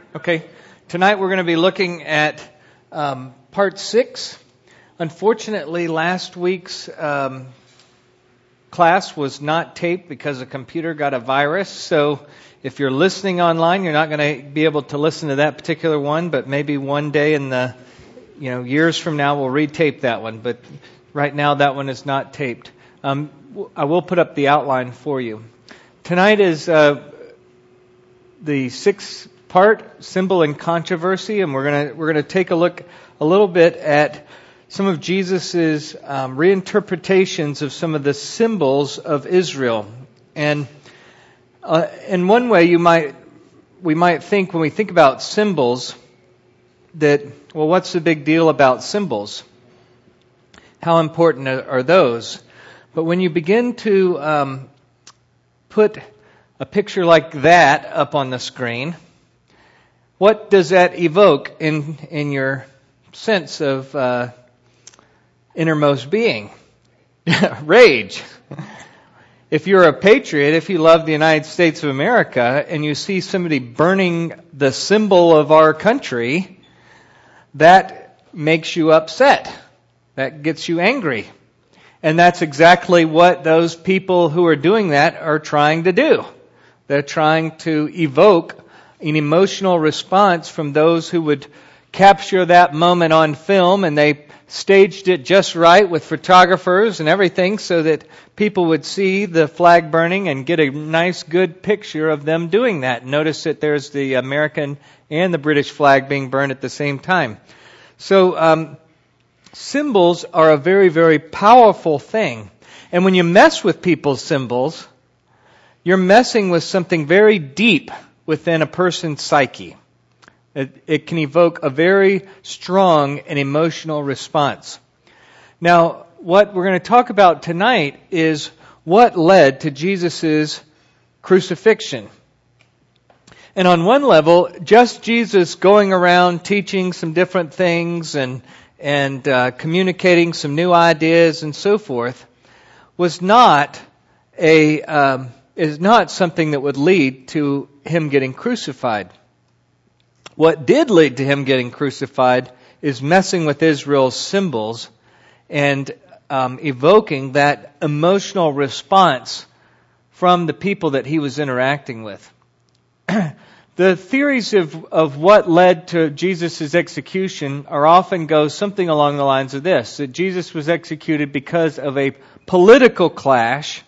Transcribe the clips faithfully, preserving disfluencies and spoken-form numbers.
Okay, tonight we're going to be looking at um, part six. Unfortunately, last week's um, class was not taped because the computer got a virus. So if you're listening online, you're not going to be able to listen to that particular one. But maybe one day in the you know years from now, we'll retape that one. But right now, that one is not taped. Um, I will put up the outline for you. Tonight is uh, the sixth part, Symbol and Controversy, and we're gonna we're gonna take a look a little bit at some of Jesus's um, reinterpretations of some of the symbols of Israel. And uh, in one way, you might we might think when we think about symbols that, well, what's the big deal about symbols? How important are those? But when you begin to um, put a picture like that up on the screen, what does that evoke in in your sense of uh, innermost being? Rage. If you're a patriot, if you love the United States of America, and you see somebody burning the symbol of our country, that makes you upset. That gets you angry. And that's exactly what those people who are doing that are trying to do. They're trying to evoke an emotional response from those who would capture that moment on film, and they staged it just right with photographers and everything so that people would see the flag burning and get a nice, good picture of them doing that. Notice that there's the American and the British flag being burned at the same time. So, um, symbols are a very, very powerful thing. And when you mess with people's symbols, you're messing with something very deep within a person's psyche. It, it can evoke a very strong and emotional response. Now, what we're going to talk about tonight is what led to Jesus' crucifixion. And on one level, just Jesus going around teaching some different things and and uh, communicating some new ideas and so forth was not a um, is not something that would lead to him getting crucified. What did lead to him getting crucified is messing with Israel's symbols and um, evoking that emotional response from the people that he was interacting with. The theories of, of what led to Jesus' execution are often go something along the lines of this, that Jesus was executed because of a political clash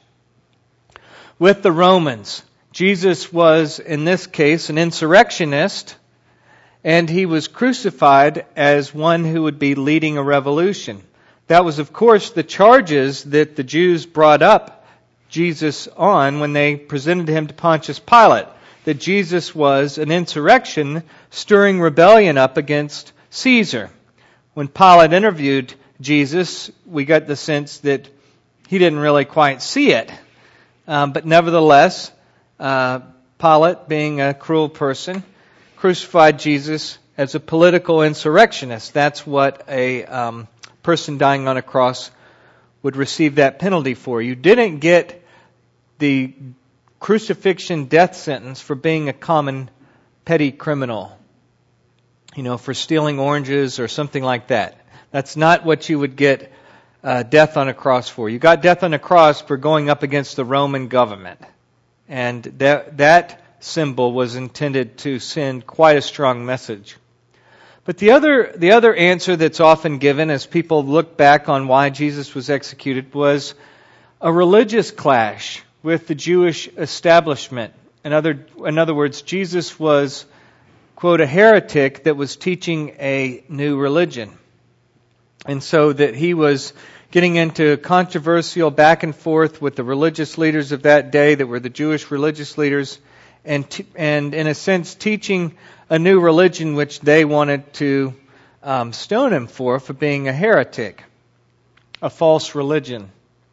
with the Romans. Jesus was, in this case, an insurrectionist, and he was crucified as one who would be leading a revolution. That was, of course, the charges that the Jews brought up Jesus on when they presented him to Pontius Pilate, that Jesus was an insurrection stirring rebellion up against Caesar. When Pilate interviewed Jesus, we got the sense that he didn't really quite see it. Um, but nevertheless, uh, Pilate, being a cruel person, crucified Jesus as a political insurrectionist. That's what a um, person dying on a cross would receive that penalty for. You didn't get the crucifixion death sentence for being a common petty criminal, you know, for stealing oranges or something like that. That's not what you would get uh, death on a cross for. You got death on a cross for going up against the Roman government. And that, that symbol was intended to send quite a strong message. But the other, the other answer that's often given as people look back on why Jesus was executed was a religious clash with the Jewish establishment. In other, in other words, Jesus was, quote, a heretic that was teaching a new religion. And so that he was getting into controversial back and forth with the religious leaders of that day that were the Jewish religious leaders, and t- and in a sense teaching a new religion which they wanted to um, stone him for, for being a heretic, a false religion.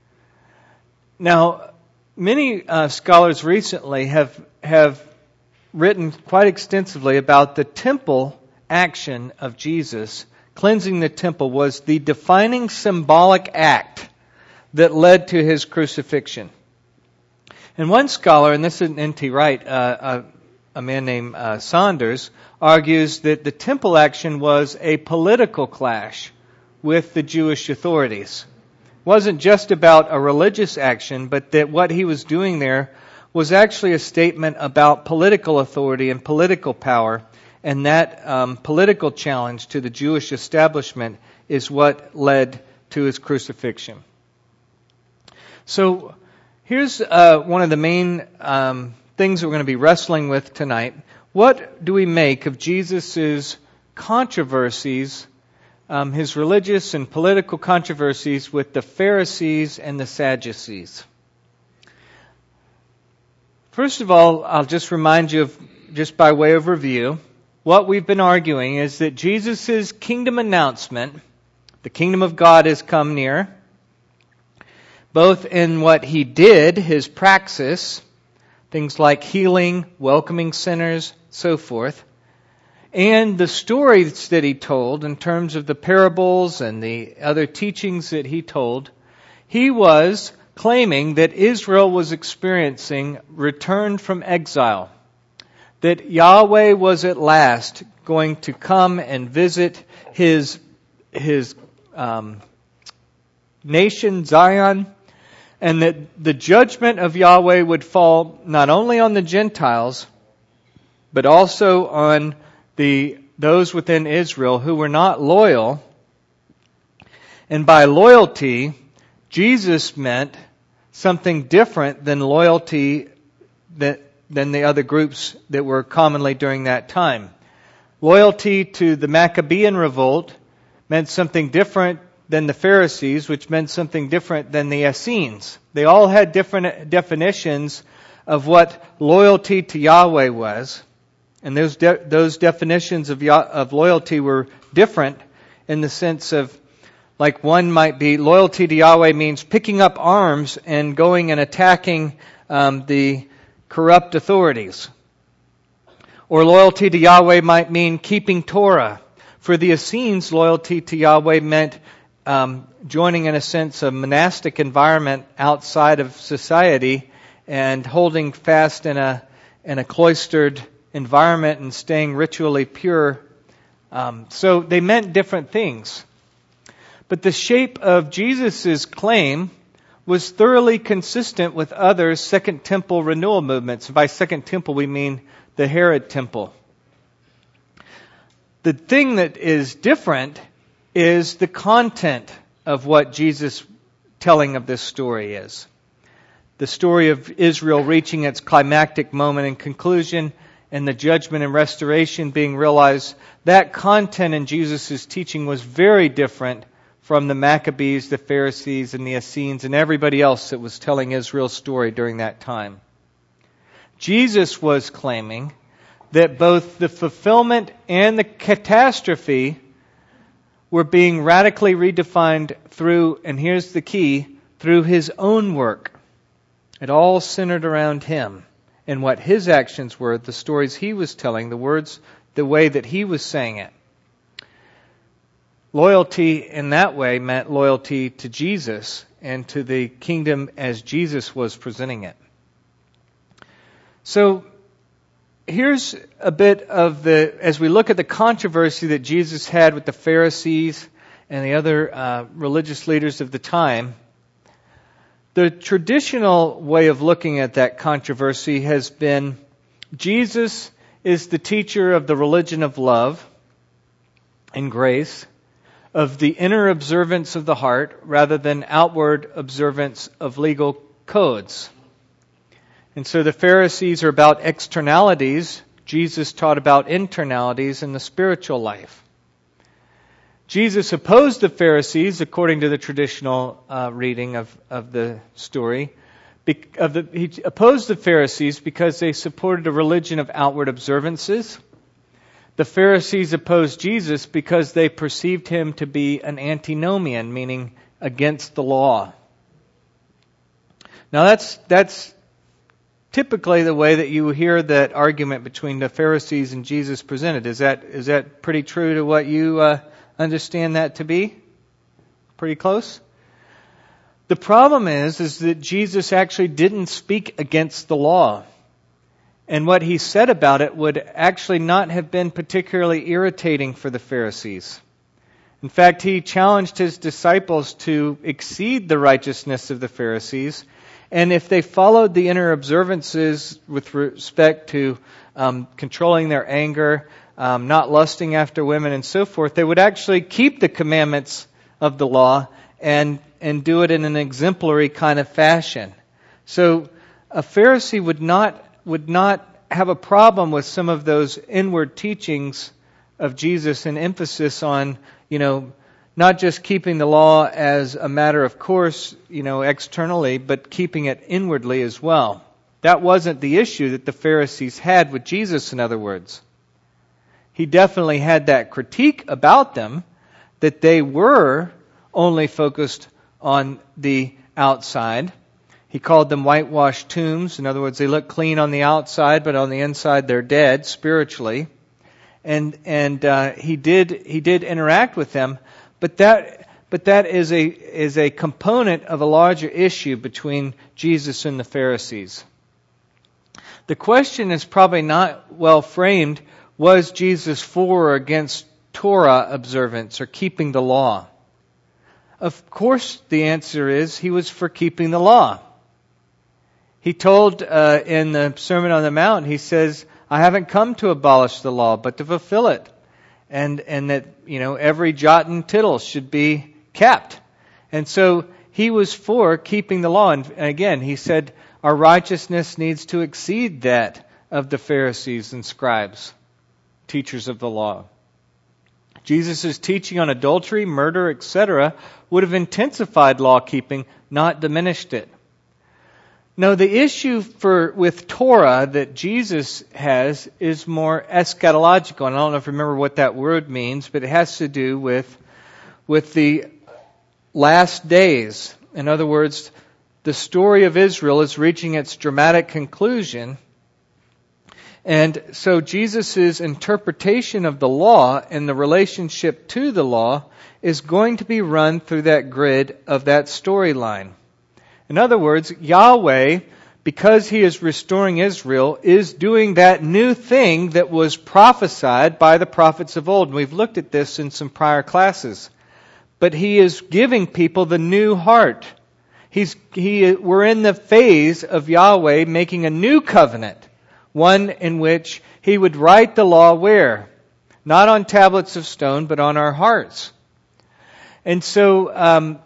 Now, many uh, scholars recently have have written quite extensively about the temple action of Jesus. Cleansing the temple was the defining symbolic act that led to his crucifixion. And one scholar, and this is N T Wright, uh, uh, a man named uh, Saunders, argues that the temple action was a political clash with the Jewish authorities. It wasn't just about a religious action, but that what he was doing there was actually a statement about political authority and political power, and that um, political challenge to the Jewish establishment is what led to his crucifixion. So here's uh, one of the main um, things we're going to be wrestling with tonight. What do we make of Jesus' controversies, um, his religious and political controversies with the Pharisees and the Sadducees? First of all, I'll just remind you of, just by way of review, what we've been arguing is that Jesus' kingdom announcement, the kingdom of God has come near, both in what he did, his praxis, things like healing, welcoming sinners, so forth, and the stories that he told in terms of the parables and the other teachings that he told. He was claiming that Israel was experiencing return from exile, that Yahweh was at last going to come and visit his his um, nation, Zion, and that the judgment of Yahweh would fall not only on the Gentiles, but also on the those within Israel who were not loyal. And by loyalty, Jesus meant something different than loyalty that, than the other groups that were commonly during that time. Loyalty to the Maccabean revolt meant something different than the Pharisees, which meant something different than the Essenes. They all had different definitions of what loyalty to Yahweh was. And those de- those definitions of, Yah- of loyalty were different in the sense of, like one might be, loyalty to Yahweh means picking up arms and going and attacking um, the corrupt authorities. Or loyalty to Yahweh might mean keeping Torah. For the Essenes, loyalty to Yahweh meant um, joining, in a sense, a monastic environment outside of society and holding fast in a in a cloistered environment and staying ritually pure. Um, so they meant different things. But the shape of Jesus' claim was thoroughly consistent with other Second Temple renewal movements. By Second Temple, we mean the Herod Temple. The thing that is different is the content of what Jesus' telling of this story is. The story of Israel reaching its climactic moment and conclusion, and the judgment and restoration being realized. That content in Jesus' teaching was very different from the Maccabees, the Pharisees, and the Essenes, and everybody else that was telling Israel's story during that time. Jesus was claiming that both the fulfillment and the catastrophe were being radically redefined through, and here's the key, through his own work. It all centered around him and what his actions were, the stories he was telling, the words, the way that he was saying it. Loyalty in that way meant loyalty to Jesus and to the kingdom as Jesus was presenting it. So here's a bit of the, as we look at the controversy that Jesus had with the Pharisees and the other uh, religious leaders of the time, the traditional way of looking at that controversy has been Jesus is the teacher of the religion of love and grace, of the inner observance of the heart rather than outward observance of legal codes. And so the Pharisees are about externalities. Jesus taught about internalities in the spiritual life. Jesus opposed the Pharisees, according to the traditional uh, reading of, of the story. Be, of the, he opposed the Pharisees because they supported a religion of outward observances. The Pharisees opposed Jesus because they perceived him to be an antinomian, meaning against the law. Now that's that's typically the way that you hear that argument between the Pharisees and Jesus presented. Is that is that pretty true to what you uh, understand that to be? Pretty close? The problem is, is that Jesus actually didn't speak against the law. And what he said about it would actually not have been particularly irritating for the Pharisees. In fact, he challenged his disciples to exceed the righteousness of the Pharisees. And if they followed the inner observances with respect to um, controlling their anger, um, not lusting after women, and so forth, they would actually keep the commandments of the law and and do it in an exemplary kind of fashion. So a Pharisee would not would not have a problem with some of those inward teachings of Jesus and emphasis on, you know, not just keeping the law as a matter of course, you know, externally, but keeping it inwardly as well. That wasn't the issue that the Pharisees had with Jesus, in other words. He definitely had that critique about them, that they were only focused on the outside. He called them whitewashed tombs. In other words, they look clean on the outside, but on the inside they're dead spiritually. And and uh, he did he did interact with them, but that but that is a is a component of a larger issue between Jesus and the Pharisees. The question is probably not well framed. Was Jesus for or against Torah observance or keeping the law? Of course, the answer is he was for keeping the law. He told uh, in the Sermon on the Mount, he says, I haven't come to abolish the law, but to fulfill it. And and that, you know, every jot and tittle should be kept. And so he was for keeping the law. And again, he said, our righteousness needs to exceed that of the Pharisees and scribes, teachers of the law. Jesus' teaching on adultery, murder, et cetera would have intensified law-keeping, not diminished it. No, the issue for with Torah that Jesus has is more eschatological. And I don't know if you remember what that word means, but it has to do with, with the last days. In other words, the story of Israel is reaching its dramatic conclusion. And so Jesus' interpretation of the law and the relationship to the law is going to be run through that grid of that storyline. In other words, Yahweh, because He is restoring Israel, is doing that new thing that was prophesied by the prophets of old. And we've looked at this in some prior classes. But He is giving people the new heart. He's, he, we're in the phase of Yahweh making a new covenant. One in which He would write the law where? Not on tablets of stone, but on our hearts. And so um,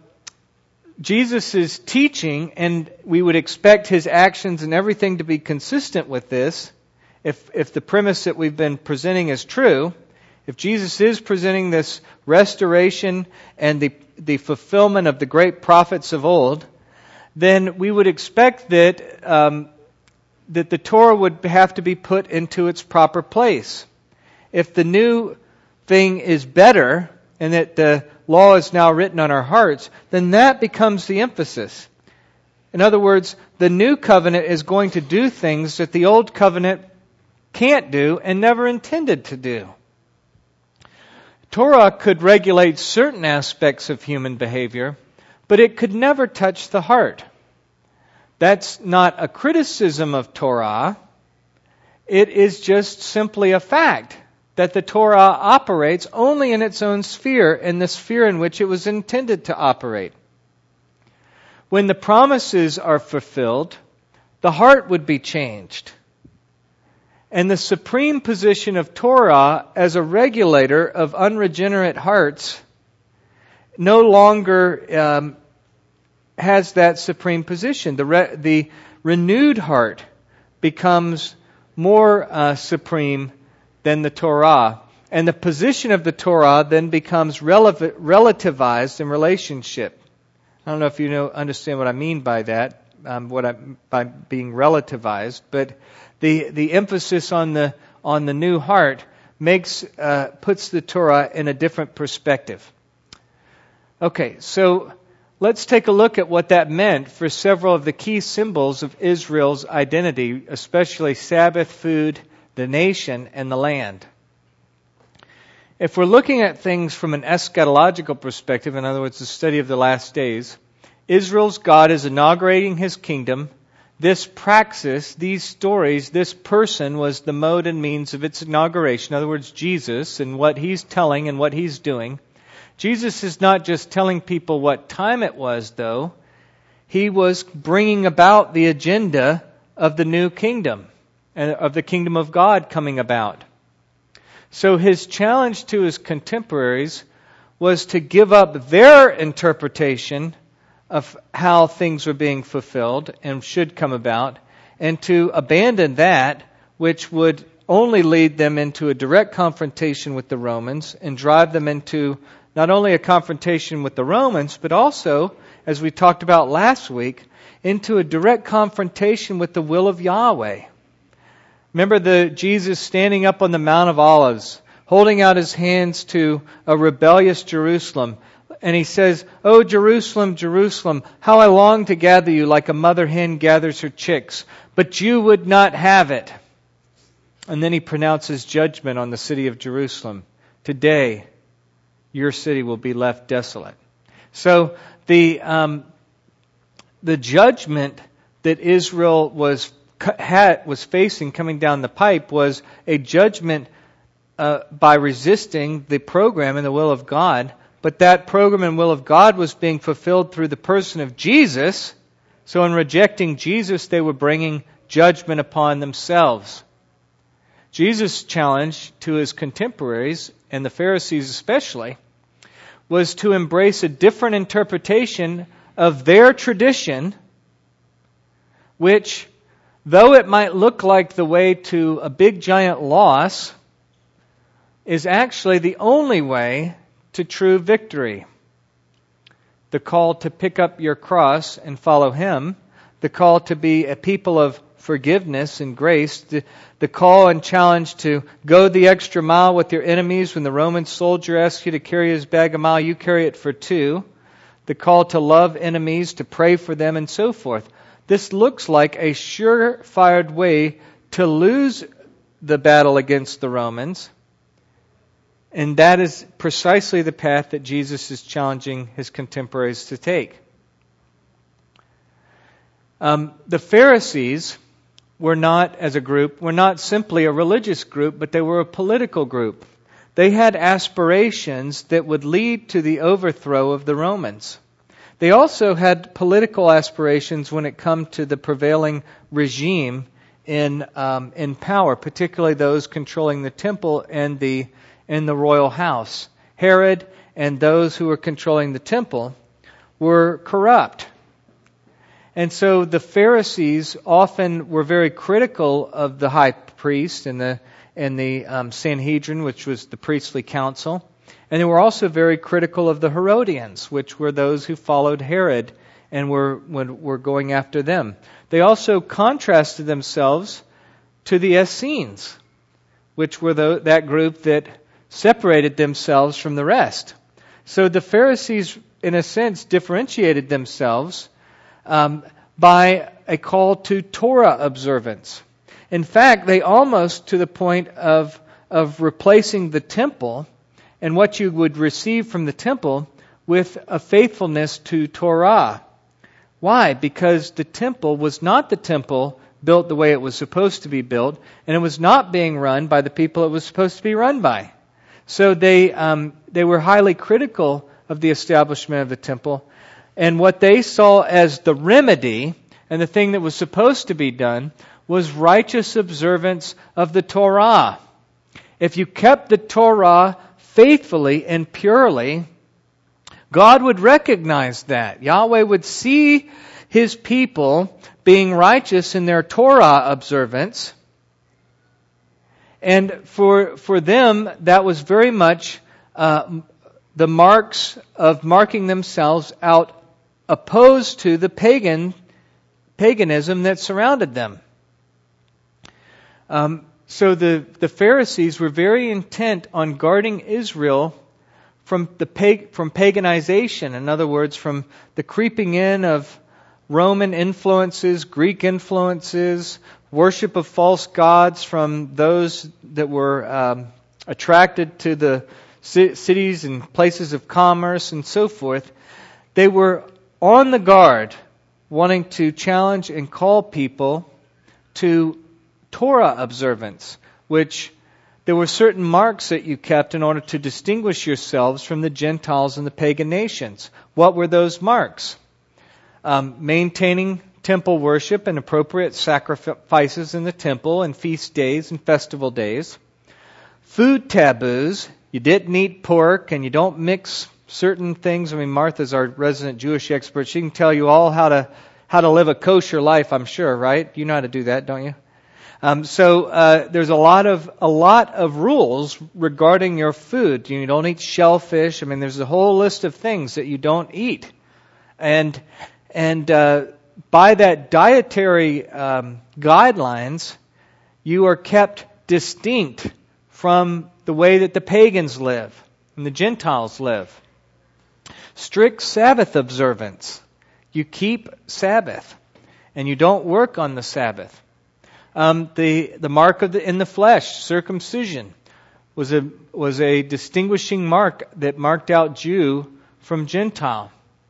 Jesus' teaching, and we would expect His actions and everything to be consistent with this, if if the premise that we've been presenting is true, if Jesus is presenting this restoration and the, the fulfillment of the great prophets of old, then we would expect that um, that the Torah would have to be put into its proper place. If the new thing is better, and that the law is now written on our hearts, then that becomes the emphasis. In other words, the new covenant is going to do things that the old covenant can't do and never intended to do. Torah could regulate certain aspects of human behavior, but it could never touch the heart. That's not a criticism of Torah. It is just simply a fact that the Torah operates only in its own sphere, in the sphere in which it was intended to operate. When the promises are fulfilled, the heart would be changed. And the supreme position of Torah as a regulator of unregenerate hearts no longer um, has that supreme position. The, re- the renewed heart becomes more uh, supreme than the Torah. And the position of the Torah then becomes relevant, relativized in relationship. I don't know if you know understand what I mean by that, um, what I by being relativized, but the the emphasis on the on the new heart makes uh, puts the Torah in a different perspective. Okay, so let's take a look at what that meant for several of the key symbols of Israel's identity, especially Sabbath, food, the nation, and the land. If we're looking at things from an eschatological perspective, in other words, the study of the last days, Israel's God is inaugurating His kingdom, this praxis, these stories, this person was the mode and means of its inauguration. In other words, Jesus and what He's telling and what He's doing. Jesus is not just telling people what time it was, though. He was bringing about the agenda of the new kingdom, and of the kingdom of God coming about. So His challenge to His contemporaries was to give up their interpretation of how things were being fulfilled and should come about, and to abandon that which would only lead them into a direct confrontation with the Romans and drive them into not only a confrontation with the Romans, but also, as we talked about last week, into a direct confrontation with the will of Yahweh. Remember the Jesus standing up on the Mount of Olives, holding out His hands to a rebellious Jerusalem. And He says, "Oh, Jerusalem, Jerusalem, how I long to gather you like a mother hen gathers her chicks. But you would not have it." And then He pronounces judgment on the city of Jerusalem. "Today, your city will be left desolate." So the um, the judgment that Israel was had was facing coming down the pipe was a judgment uh, by resisting the program and the will of God. But that program and will of God was being fulfilled through the person of Jesus. So in rejecting Jesus, they were bringing judgment upon themselves. Jesus' challenge to His contemporaries, and the Pharisees especially, was to embrace a different interpretation of their tradition, which, though it might look like the way to a big giant loss, is actually the only way to true victory. The call to pick up your cross and follow Him, the call to be a people of forgiveness and grace, the, the call and challenge to go the extra mile with your enemies. When the Roman soldier asks you to carry his bag a mile, you carry it for two. The call to love enemies, to pray for them, and so forth. This looks like a surefire way to lose the battle against the Romans. And that is precisely the path that Jesus is challenging His contemporaries to take. Um, the Pharisees were not, as a group, were not simply a religious group, but they were a political group. They had aspirations that would lead to the overthrow of the Romans. They also had political aspirations when it come to the prevailing regime in um, in power, particularly those controlling the temple and the and the royal house. Herod and those who were controlling the temple were corrupt. And so the Pharisees often were very critical of the high priest and the and the um, Sanhedrin, which was the priestly council. And they were also very critical of the Herodians, which were those who followed Herod and were were going after them. They also contrasted themselves to the Essenes, which were the, that group that separated themselves from the rest. So the Pharisees, in a sense, differentiated themselves um, by a call to Torah observance. In fact, they almost to the point of of replacing the temple and what you would receive from the temple with a faithfulness to Torah. Why? Because the temple was not the temple built the way it was supposed to be built, and it was not being run by the people it was supposed to be run by. So they um, they were highly critical of the establishment of the temple, and what they saw as the remedy and the thing that was supposed to be done was righteous observance of the Torah. If you kept the Torah faithfully and purely, God would recognize that. Yahweh would see His people being righteous in their Torah observance. And for for them, that was very much uh, the marks of marking themselves out opposed to the pagan paganism that surrounded them. Um, so the, the Pharisees were very intent on guarding Israel from the pag- from paganization. In other words, from the creeping in of Roman influences, Greek influences, worship of false gods from those that were um, attracted to the c- cities and places of commerce and so forth. They were on the guard wanting to challenge and call people to Torah observance, which there were certain marks that you kept in order to distinguish yourselves from the Gentiles and the pagan nations. What were those marks? Um, maintaining temple worship and appropriate sacrifices in the temple and feast days and festival days. Food taboos. You didn't eat pork and you don't mix certain things. I mean, Martha's our resident Jewish expert. She can tell you all how to how to live a kosher life, I'm sure, right? You know how to do that, don't you? Um, so uh, there's a lot of a lot of rules regarding your food. You don't eat shellfish. I mean, there's a whole list of things that you don't eat, and and uh, by that dietary um, guidelines, you are kept distinct from the way that the pagans live and the Gentiles live. Strict Sabbath observance. You keep Sabbath, and you don't work on the Sabbath. Um, the the mark of the in the flesh, circumcision, was a was a distinguishing mark that marked out Jew from Gentile.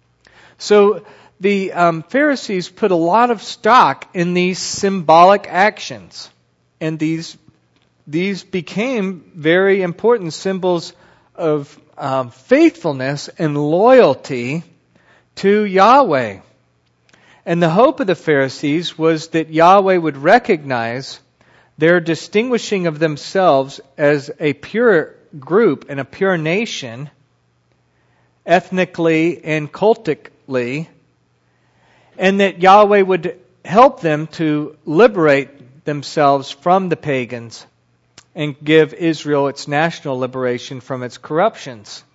So the um, Pharisees put a lot of stock in these symbolic actions, and these these became very important symbols of um, faithfulness and loyalty to Yahweh. And the hope of the Pharisees was that Yahweh would recognize their distinguishing of themselves as a pure group and a pure nation, ethnically and cultically, and that Yahweh would help them to liberate themselves from the pagans and give Israel its national liberation from its corruptions,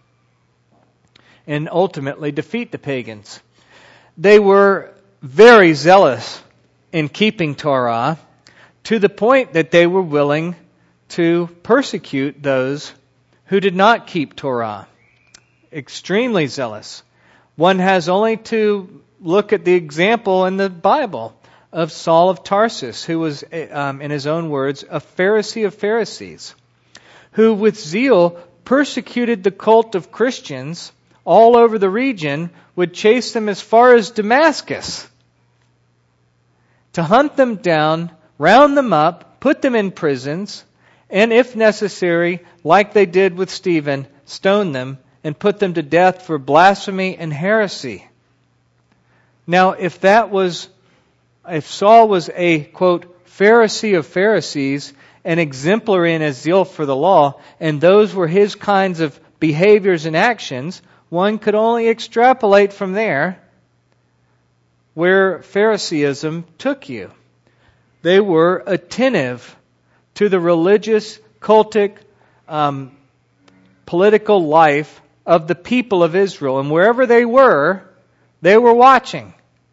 and ultimately defeat the pagans. They were very zealous in keeping Torah, to the point that they were willing to persecute those who did not keep Torah. Extremely zealous. One has only to look at the example in the Bible of Saul of Tarsus, who was, um, in his own words, a Pharisee of Pharisees, who with zeal persecuted the cult of Christians all over the region, would chase them as far as Damascus to hunt them down, round them up, put them in prisons, and if necessary, like they did with Stephen, stone them and put them to death for blasphemy and heresy. Now, if that was, if Saul was a, quote, Pharisee of Pharisees and exemplary in his zeal for the law, and those were his kinds of behaviors and actions, one could only extrapolate from there where Phariseeism took you. They were attentive to the religious, cultic, um, political life of the people of Israel. And wherever they were, they were watching.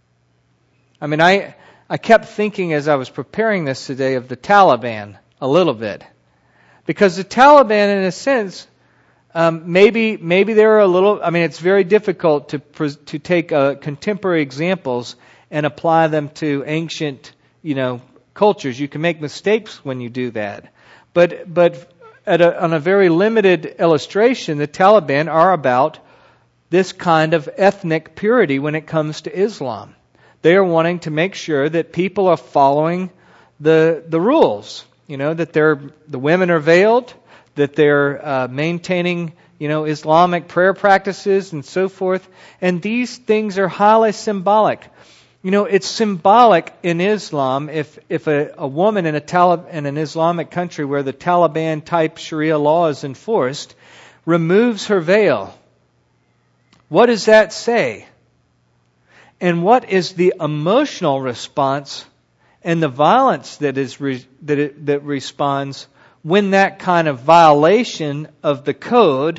I mean, I, I kept thinking as I was preparing this today of the Taliban a little bit. Because the Taliban, in a sense, Um, maybe maybe they're a little. I mean, it's very difficult to to take uh, contemporary examples and apply them to ancient, you know, cultures. You can make mistakes when you do that. But but at a, on a very limited illustration, the Taliban are about this kind of ethnic purity when it comes to Islam. They are wanting to make sure that people are following the the rules. You know, that they're the women are veiled, that they're uh, maintaining, you know, Islamic prayer practices and so forth. And these things are highly symbolic. You know, it's symbolic in Islam if if a, a woman in a Talib, in an Islamic country where the Taliban-type Sharia law is enforced removes her veil. What does that say? And what is the emotional response and the violence that is re, that it, that responds when that kind of violation of the code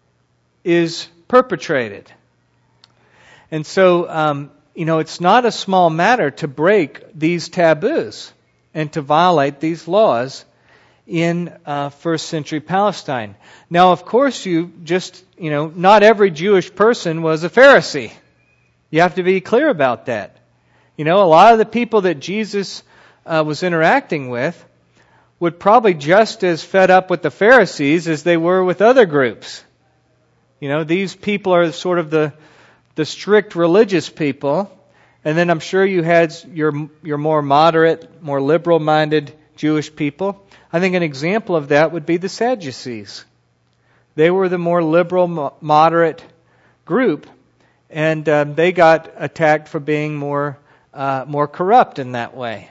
is perpetrated? And so, um, you know, it's not a small matter to break these taboos and to violate these laws in uh, first century Palestine. Now, of course, you just, you know, not every Jewish person was a Pharisee. You have to be clear about that. You know, a lot of the people that Jesus uh, was interacting with would probably just as fed up with the Pharisees as they were with other groups. You know, these people are sort of the the strict religious people, And then I'm sure you had your your more moderate, more liberal-minded Jewish people. I think an example of that would be the Sadducees. They were the more liberal, moderate group, and um, they got attacked for being more uh, more corrupt in that way.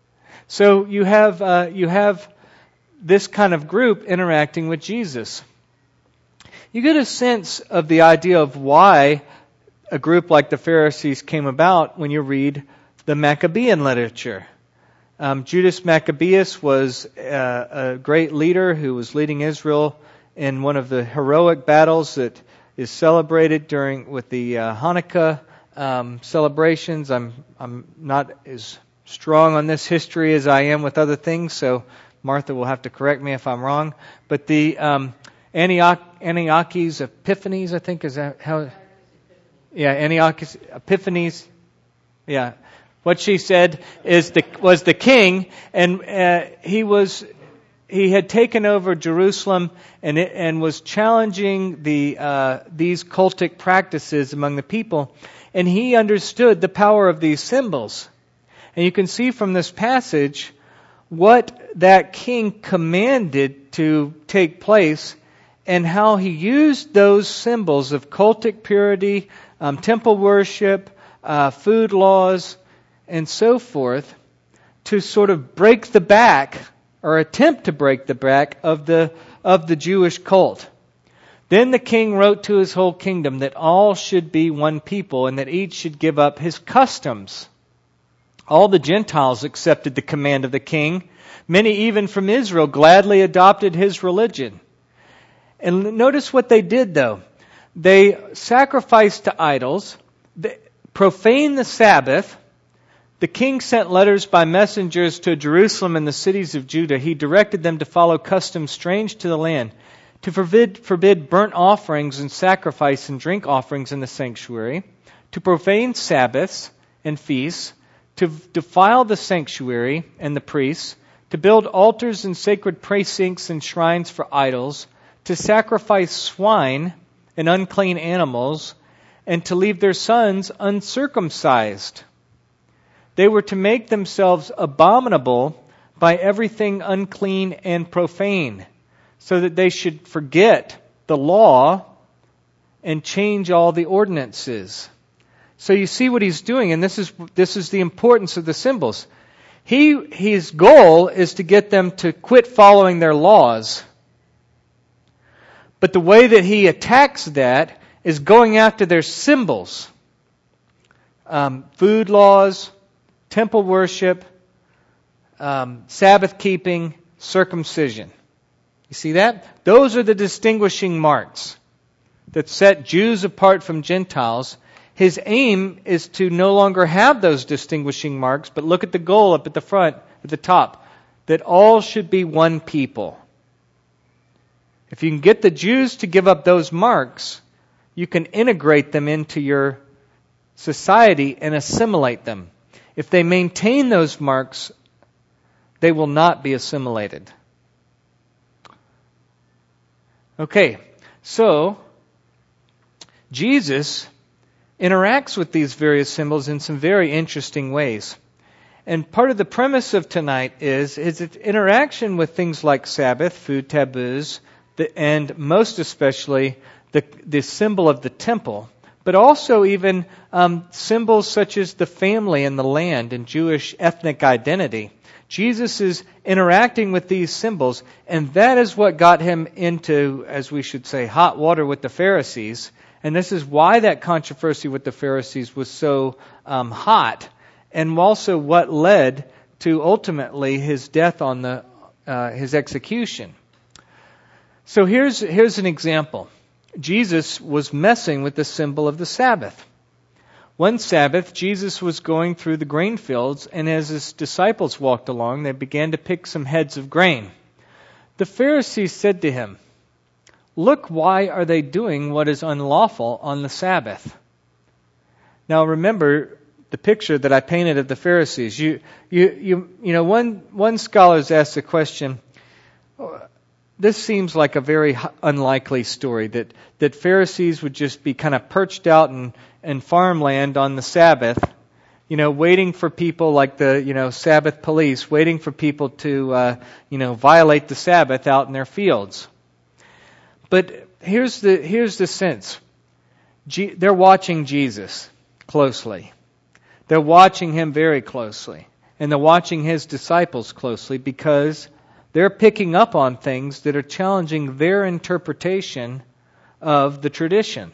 So you have uh, you have this kind of group interacting with Jesus. You get a sense of the idea of why a group like the Pharisees came about when you read the Maccabean literature. Um, Judas Maccabeus was uh, a great leader who was leading Israel in one of the heroic battles that is celebrated during with the uh, Hanukkah um, celebrations. I'm I'm not as strong on this history as I am with other things, so Martha will have to correct me if I'm wrong. But the um, Antioch, Antiochus Epiphanes, I think, is that how? Yeah, Antiochus Epiphanes. Yeah, what she said is the was the king, and uh, he was he had taken over Jerusalem and it, and was challenging the uh, these cultic practices among the people, and he understood the power of these symbols. And you can see from this passage what that king commanded to take place and how he used those symbols of cultic purity, um, temple worship, uh, food laws, and so forth to sort of break the back or attempt to break the back of the of the Jewish cult. Then the king wrote to his whole kingdom that all should be one people and that each should give up his customs. All the Gentiles accepted the command of the king. Many even from Israel gladly adopted his religion. And notice what they did, though. They sacrificed to idols, they profaned the Sabbath. The king sent letters by messengers to Jerusalem and the cities of Judah. He directed them to follow customs strange to the land, to forbid, forbid burnt offerings and sacrifice and drink offerings in the sanctuary, to profane Sabbaths and feasts, to defile the sanctuary and the priests, to build altars and sacred precincts and shrines for idols, to sacrifice swine and unclean animals, and to leave their sons uncircumcised. They were to make themselves abominable by everything unclean and profane, so that they should forget the law and change all the ordinances. So you see what he's doing, and this is this is the importance of the symbols. He his goal is to get them to quit following their laws. But the way that he attacks that is going after their symbols. Um, food laws, temple worship, um, Sabbath keeping, circumcision. You see that? Those are the distinguishing marks that set Jews apart from Gentiles. His aim is to no longer have those distinguishing marks, but look at the goal up at the front, at the top, that all should be one people. If you can get the Jews to give up those marks, you can integrate them into your society and assimilate them. If they maintain those marks, they will not be assimilated. Okay, so Jesus interacts with these various symbols in some very interesting ways. And part of the premise of tonight is, is its interaction with things like Sabbath, food taboos, the, and most especially the, the symbol of the temple, but also even um, symbols such as the family and the land and Jewish ethnic identity. Jesus is interacting with these symbols, and that is what got him into, as we should say, hot water with the Pharisees. And this is why that controversy with the Pharisees was so um, hot, and also what led to ultimately his death on the uh, his execution. So here's here's an example. Jesus was messing with the symbol of the Sabbath. One Sabbath, Jesus was going through the grain fields, and as his disciples walked along, they began to pick some heads of grain. The Pharisees said to him, "Look, why are they doing what is unlawful on the Sabbath?" Now remember the picture that I painted of the Pharisees. You, you, you, you know, one one scholar has asked the question. This seems like a very unlikely story, that, that Pharisees would just be kind of perched out in, in farmland on the Sabbath, you know, waiting for people like the, you know, Sabbath police, waiting for people to, uh, you know, violate the Sabbath out in their fields. But here's the here's the sense. G- they're watching Jesus closely. They're watching him very closely. And they're watching his disciples closely because they're picking up on things that are challenging their interpretation of the tradition.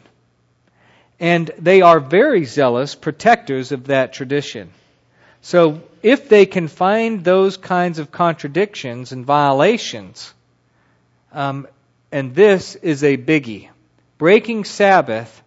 And they are very zealous protectors of that tradition. So if they can find those kinds of contradictions and violations, um, and this is a biggie. Breaking Sabbath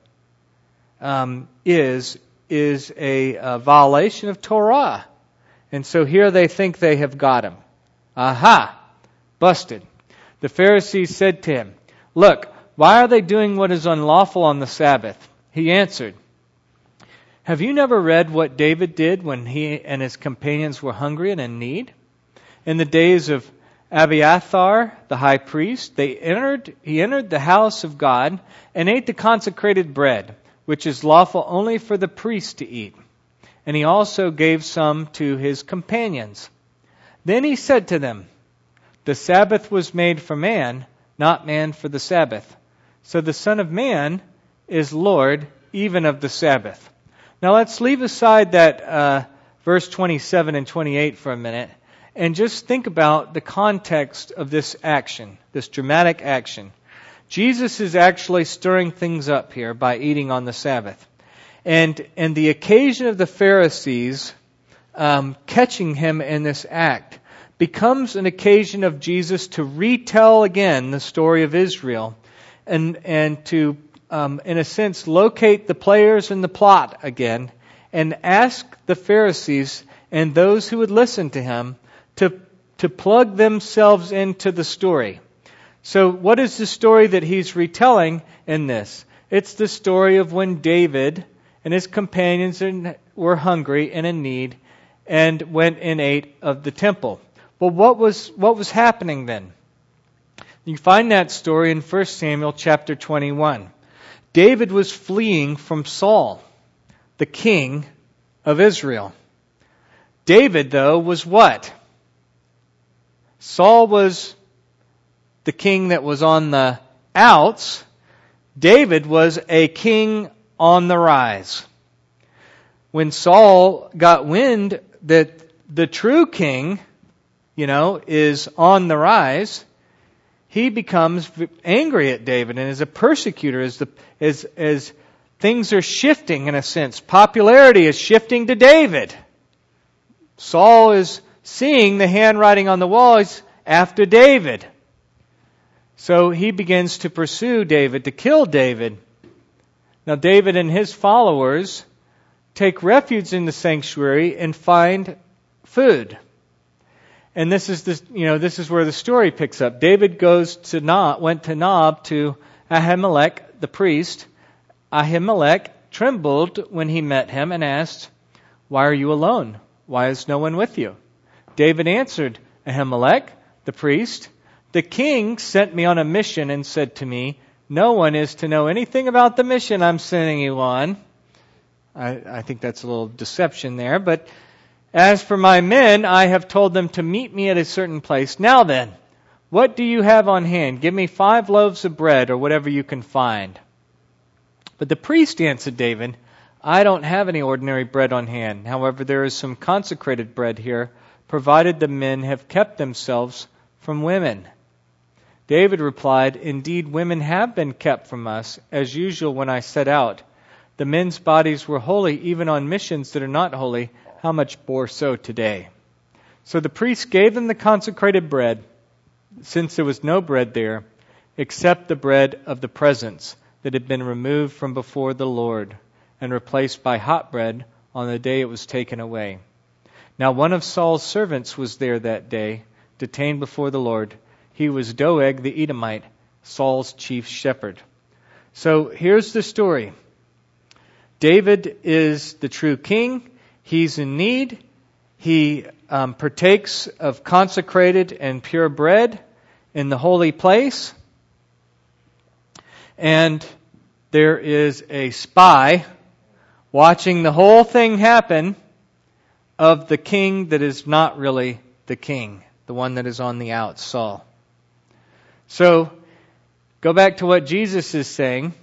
um, is is a, a violation of Torah. And so here they think they have got him. Aha! Busted. The Pharisees said to him, "Look, why are they doing what is unlawful on the Sabbath?" He answered, "Have you never read what David did when he and his companions were hungry and in need? In the days of Abiathar, the high priest, they entered, he entered the house of God and ate the consecrated bread, which is lawful only for the priest to eat. And he also gave some to his companions. Then he said to them, 'The Sabbath was made for man, not man for the Sabbath. So the Son of Man is Lord even of the Sabbath.'" Now let's leave aside that uh, verse twenty-seven and twenty-eight for a minute and just think about the context of this action, this dramatic action. Jesus is actually stirring things up here by eating on the Sabbath. And, and the occasion of the Pharisees um, catching him in this act becomes an occasion of Jesus to retell again the story of Israel and, and to Um, in a sense, locate the players in the plot again and ask the Pharisees and those who would listen to him to, to plug themselves into the story. So what is the story that he's retelling in this? It's the story of when David and his companions were hungry and in need and went and ate of the temple. Well, what was, what was happening then? You find that story in First Samuel chapter twenty-one. David was fleeing from Saul, the king of Israel. David, though, was what? Saul was the king that was on the outs. David was a king on the rise. When Saul got wind that the true king, you know, is on the rise, he becomes angry at David and is a persecutor as the as as things are shifting in a sense. Popularity is shifting to David. Saul is seeing the handwriting on the wall. He's after David. So he begins to pursue David, to kill David. Now David and his followers take refuge in the sanctuary and find food. And this is the, you know, this is where the story picks up. David goes to Nob, went to Nob to Ahimelech, the priest. Ahimelech trembled when he met him and asked, "Why are you alone? Why is no one with you?" David answered Ahimelech, the priest, "The king sent me on a mission and said to me, 'No one is to know anything about the mission I'm sending you on.'" I, I think that's a little deception there, but "As for my men, I have told them to meet me at a certain place. Now then, what do you have on hand? Give me five loaves of bread or whatever you can find." But the priest answered David, "I don't have any ordinary bread on hand. However, there is some consecrated bread here, provided the men have kept themselves from women." David replied, "Indeed, women have been kept from us, as usual when I set out. The men's bodies were holy even on missions that are not holy. How much more so today?" So the priest gave them the consecrated bread, since there was no bread there, except the bread of the presence that had been removed from before the Lord, and replaced by hot bread on the day it was taken away. Now one of Saul's servants was there that day, detained before the Lord. He was Doeg the Edomite, Saul's chief shepherd. So here's the story. David is the true king. He's in need. He um, partakes of consecrated and pure bread in the holy place. And there is a spy watching the whole thing happen of the king that is not really the king, the one that is on the outs, Saul. So, go back to what Jesus is saying.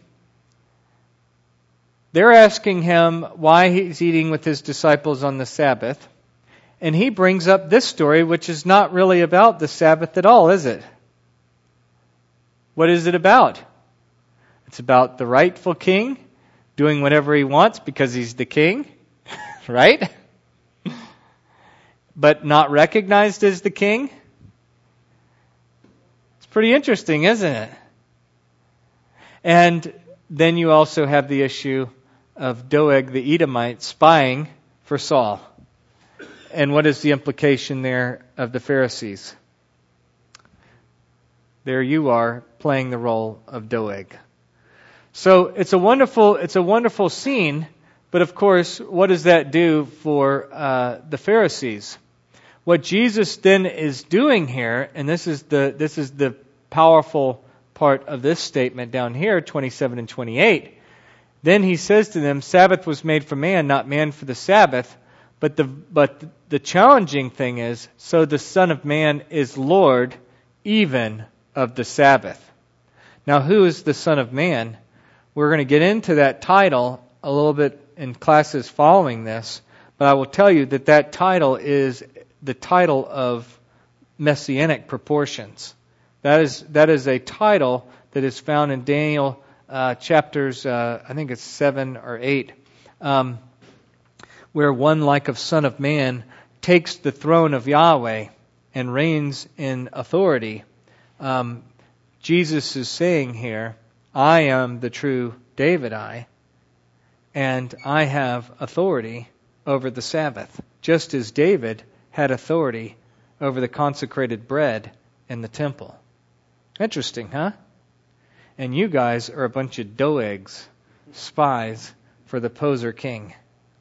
They're asking him why he's eating with his disciples on the Sabbath. And he brings up this story, which is not really about the Sabbath at all, is it? What is it about? It's about the rightful king doing whatever he wants because he's the king, right? But not recognized as the king. It's pretty interesting, isn't it? And then you also have the issue of Doeg the Edomite spying for Saul. And what is the implication there of the Pharisees? There you are playing the role of Doeg. So it's a wonderful, it's a wonderful scene, but of course, what does that do for uh, the Pharisees? What Jesus then is doing here, and this is the this is the powerful part of this statement down here, twenty-seven and twenty-eight. Then he says to them, Sabbath was made for man, not man for the Sabbath. But the but the challenging thing is, so the Son of Man is Lord even of the Sabbath. Now, who is the Son of Man? We're going to get into that title a little bit in classes following this, but I will tell you that that title is the title of messianic proportions. That is that is a title that is found in Daniel uh, chapters, uh, I think it's seven or eight, um, where one like of Son of Man takes the throne of Yahweh and reigns in authority. Um, Jesus is saying here, I am the true David I, and I have authority over the Sabbath, just as David had authority over the consecrated bread in the temple. Interesting, huh? And you guys are a bunch of Doegs, spies for the poser king.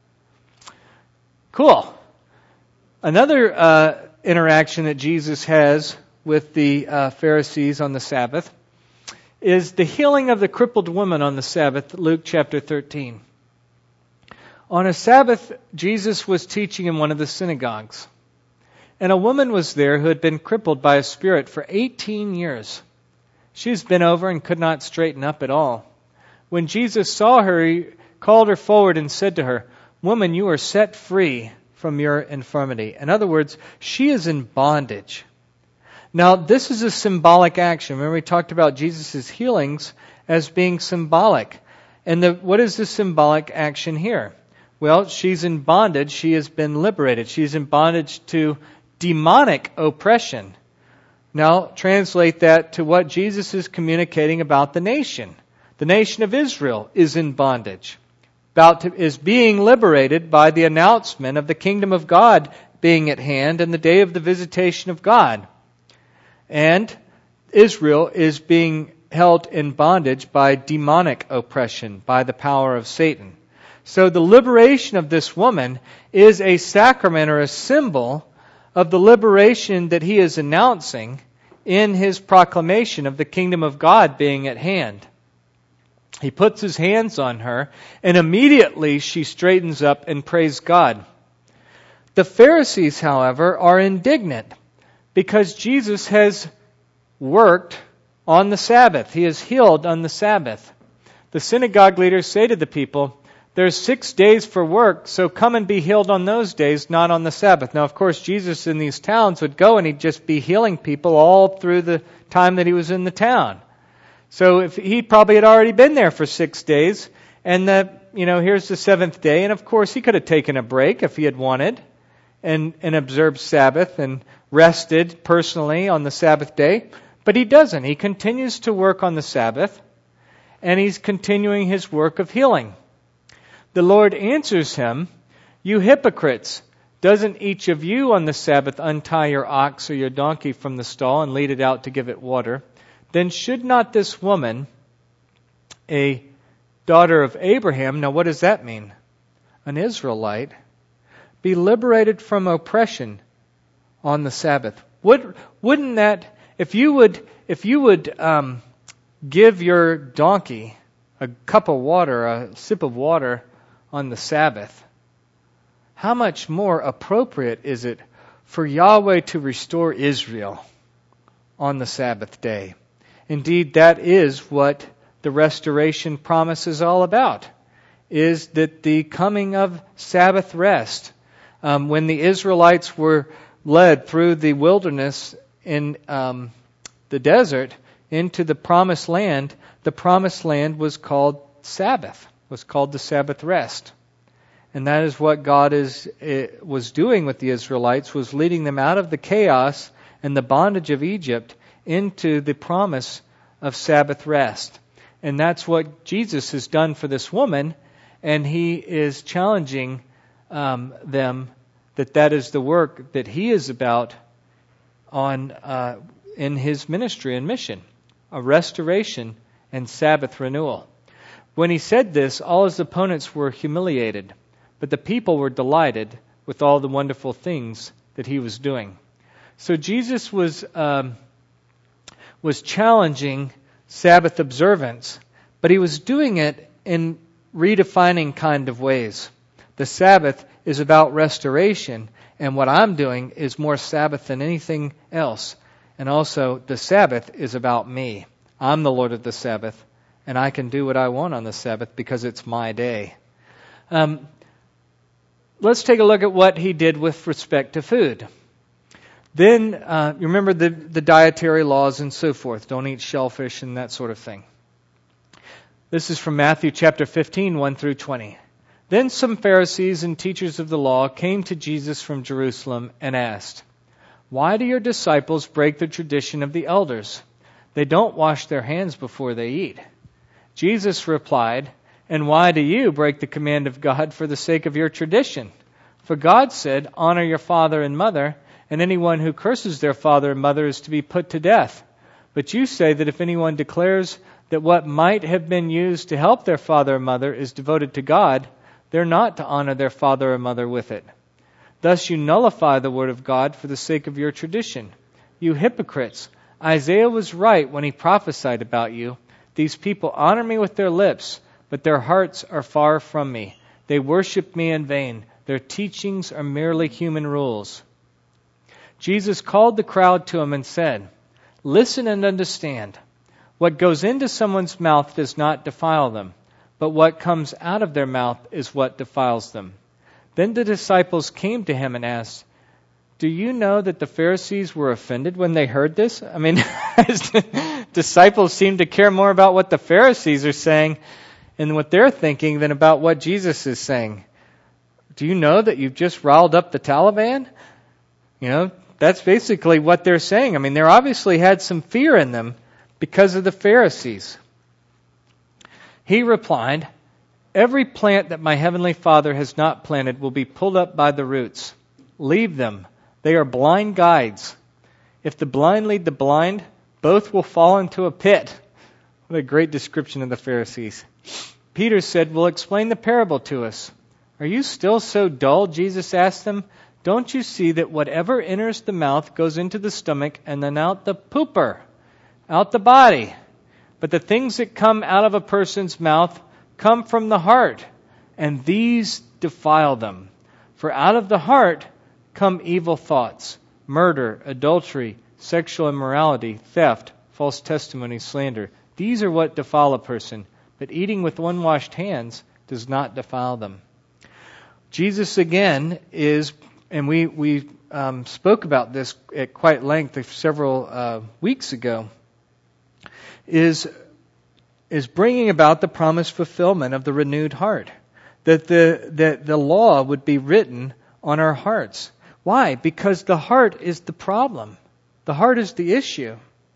Cool. Another uh, interaction that Jesus has with the uh, Pharisees on the Sabbath is the healing of the crippled woman on the Sabbath, Luke chapter thirteen. On a Sabbath, Jesus was teaching in one of the synagogues. And a woman was there who had been crippled by a spirit for eighteen years. She was bent over and could not straighten up at all. When Jesus saw her, he called her forward and said to her, Woman, you are set free from your infirmity. In other words, she is in bondage. Now, this is a symbolic action. Remember, we talked about Jesus' healings as being symbolic. And the, what is the symbolic action here? Well, she's in bondage. She has been liberated. She's in bondage to demonic oppression. Now, translate that to what Jesus is communicating about the nation. The nation of Israel is in bondage. About to, is being liberated by the announcement of the kingdom of God being at hand and the day of the visitation of God. And Israel is being held in bondage by demonic oppression, by the power of Satan. So the liberation of this woman is a sacrament or a symbol of the liberation that he is announcing in his proclamation of the kingdom of God being at hand. He puts his hands on her, and immediately she straightens up and prays God. The Pharisees, however, are indignant because Jesus has worked on the Sabbath. He has healed on the Sabbath. The synagogue leaders say to the people, there's six days for work, so come and be healed on those days, not on the Sabbath. Now, of course, Jesus in these towns would go and he'd just be healing people all through the time that he was in the town. So if he probably had already been there for six days, and the, you know, here's the seventh day, and of course he could have taken a break if he had wanted, and, and observed Sabbath and rested personally on the Sabbath day, but he doesn't. He continues to work on the Sabbath, and he's continuing his work of healing. The Lord answers him, You hypocrites, doesn't each of you on the Sabbath untie your ox or your donkey from the stall and lead it out to give it water? Then should not this woman, a daughter of Abraham, now what does that mean? An Israelite, be liberated from oppression on the Sabbath? Would, wouldn't that, if you would, if you would um, give your donkey a cup of water, a sip of water on the Sabbath, how much more appropriate is it for Yahweh to restore Israel on the Sabbath day? Indeed, that is what the restoration promise is all about, is that the coming of Sabbath rest. Um, when the Israelites were led through the wilderness in um, the desert into the promised land, the promised land was called Sabbath, was called the Sabbath rest. And that is what God is uh, was doing with the Israelites, was leading them out of the chaos and the bondage of Egypt into the promise of Sabbath rest. And that's what Jesus has done for this woman, and He is challenging um, them that that is the work that He is about on uh, in His ministry and mission, a restoration and Sabbath renewal. When He said this, all His opponents were humiliated, but the people were delighted with all the wonderful things that He was doing. So Jesus was um, was challenging Sabbath observance, but He was doing it in redefining kind of ways. The Sabbath is about restoration, and what I'm doing is more Sabbath than anything else. And also, the Sabbath is about me. I'm the Lord of the Sabbath, and I can do what I want on the Sabbath because it's my day. Um, let's take a look at what He did with respect to food. Then, uh, you remember the, the dietary laws and so forth. Don't eat shellfish and that sort of thing. This is from Matthew chapter fifteen, one through twenty. Then some Pharisees and teachers of the law came to Jesus from Jerusalem and asked, "Why do your disciples break the tradition of the elders? They don't wash their hands before they eat." Jesus replied, "And why do you break the command of God for the sake of your tradition? For God said, 'Honor your father and mother,' and anyone who curses their father and mother is to be put to death. But you say that if anyone declares that what might have been used to help their father or mother is devoted to God, they're not to honor their father or mother with it. Thus you nullify the word of God for the sake of your tradition. You hypocrites, Isaiah was right when he prophesied about you. These people honor me with their lips, but their hearts are far from me. They worship me in vain. Their teachings are merely human rules." Jesus called the crowd to Him and said, "Listen and understand. What goes into someone's mouth does not defile them, but what comes out of their mouth is what defiles them." Then the disciples came to Him and asked, "Do you know that the Pharisees were offended when they heard this?" I mean, disciples seem to care more about what the Pharisees are saying and what they're thinking than about what Jesus is saying. Do you know that you've just riled up the Taliban? You know, that's basically what they're saying. I mean, they obviously had some fear in them because of the Pharisees. He replied, "Every plant that my heavenly Father has not planted will be pulled up by the roots. Leave them. They are blind guides. If the blind lead the blind, both will fall into a pit." What a great description of the Pharisees. Peter said, "Well, explain the parable to us." "Are you still so dull?" Jesus asked them. "Don't you see that whatever enters the mouth goes into the stomach and then out the pooper, out the body? But the things that come out of a person's mouth come from the heart, and these defile them. For out of the heart come evil thoughts, murder, adultery, sexual immorality, theft, false testimony, slander. These are what defile a person, but eating with unwashed hands does not defile them." Jesus again is, and we, we um, spoke about this at quite length several uh, weeks ago, is is bringing about the promised fulfillment of the renewed heart. That the, that the law would be written on our hearts. Why? Because the heart is the problem. The heart is the issue.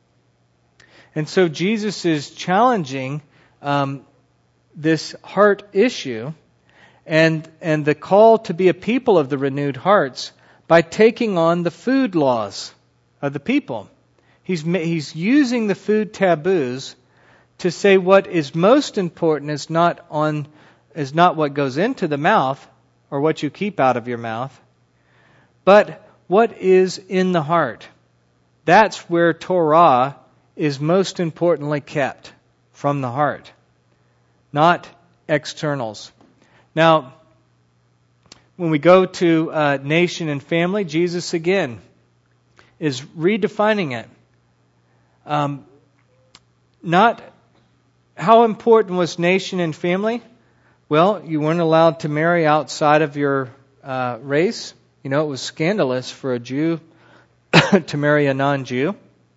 And so Jesus is challenging um, this heart issue and, and the call to be a people of the renewed hearts by taking on the food laws of the people. He's, he's using the food taboos to say what is most important is not on is not what goes into the mouth or what you keep out of your mouth, but what is in the heart. That's where Torah is most importantly kept, from the heart, not externals. Now, when we go to uh, nation and family, Jesus again is redefining it. Um, not how important was nation and family? Well, you weren't allowed to marry outside of your uh, race. You know, it was scandalous for a Jew to marry a non-Jew.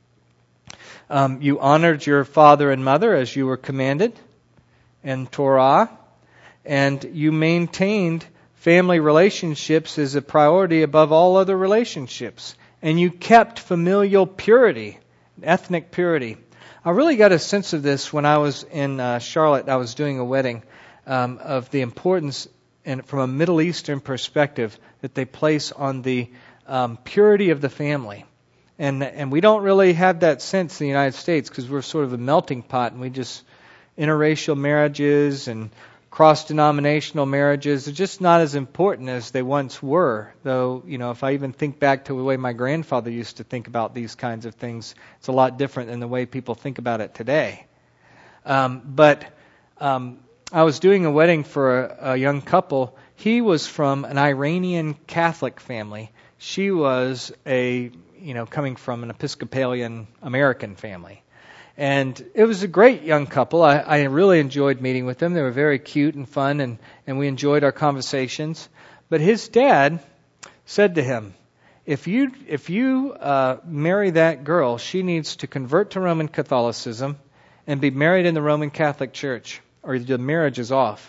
Um, you honored your father and mother as you were commanded in Torah, and you maintained family relationships as a priority above all other relationships. And you kept familial purity, ethnic purity. I really got a sense of this when I was in uh, Charlotte. I was doing a wedding um, of the importance, and from a Middle Eastern perspective, that they place on the um, purity of the family. And and we don't really have that sense in the United States because we're sort of a melting pot, and we just interracial marriages and cross-denominational marriages are just not as important as they once were. Though, you know, if I even think back to the way my grandfather used to think about these kinds of things, it's a lot different than the way people think about it today. Um, but um, I was doing a wedding for a, a young couple. He was from an Iranian Catholic family. She was a, you know, coming from an Episcopalian American family. And it was a great young couple. I, I really enjoyed meeting with them. They were very cute and fun, and, and we enjoyed our conversations. But his dad said to him, if you if you uh, marry that girl, she needs to convert to Roman Catholicism and be married in the Roman Catholic Church, or the marriage is off.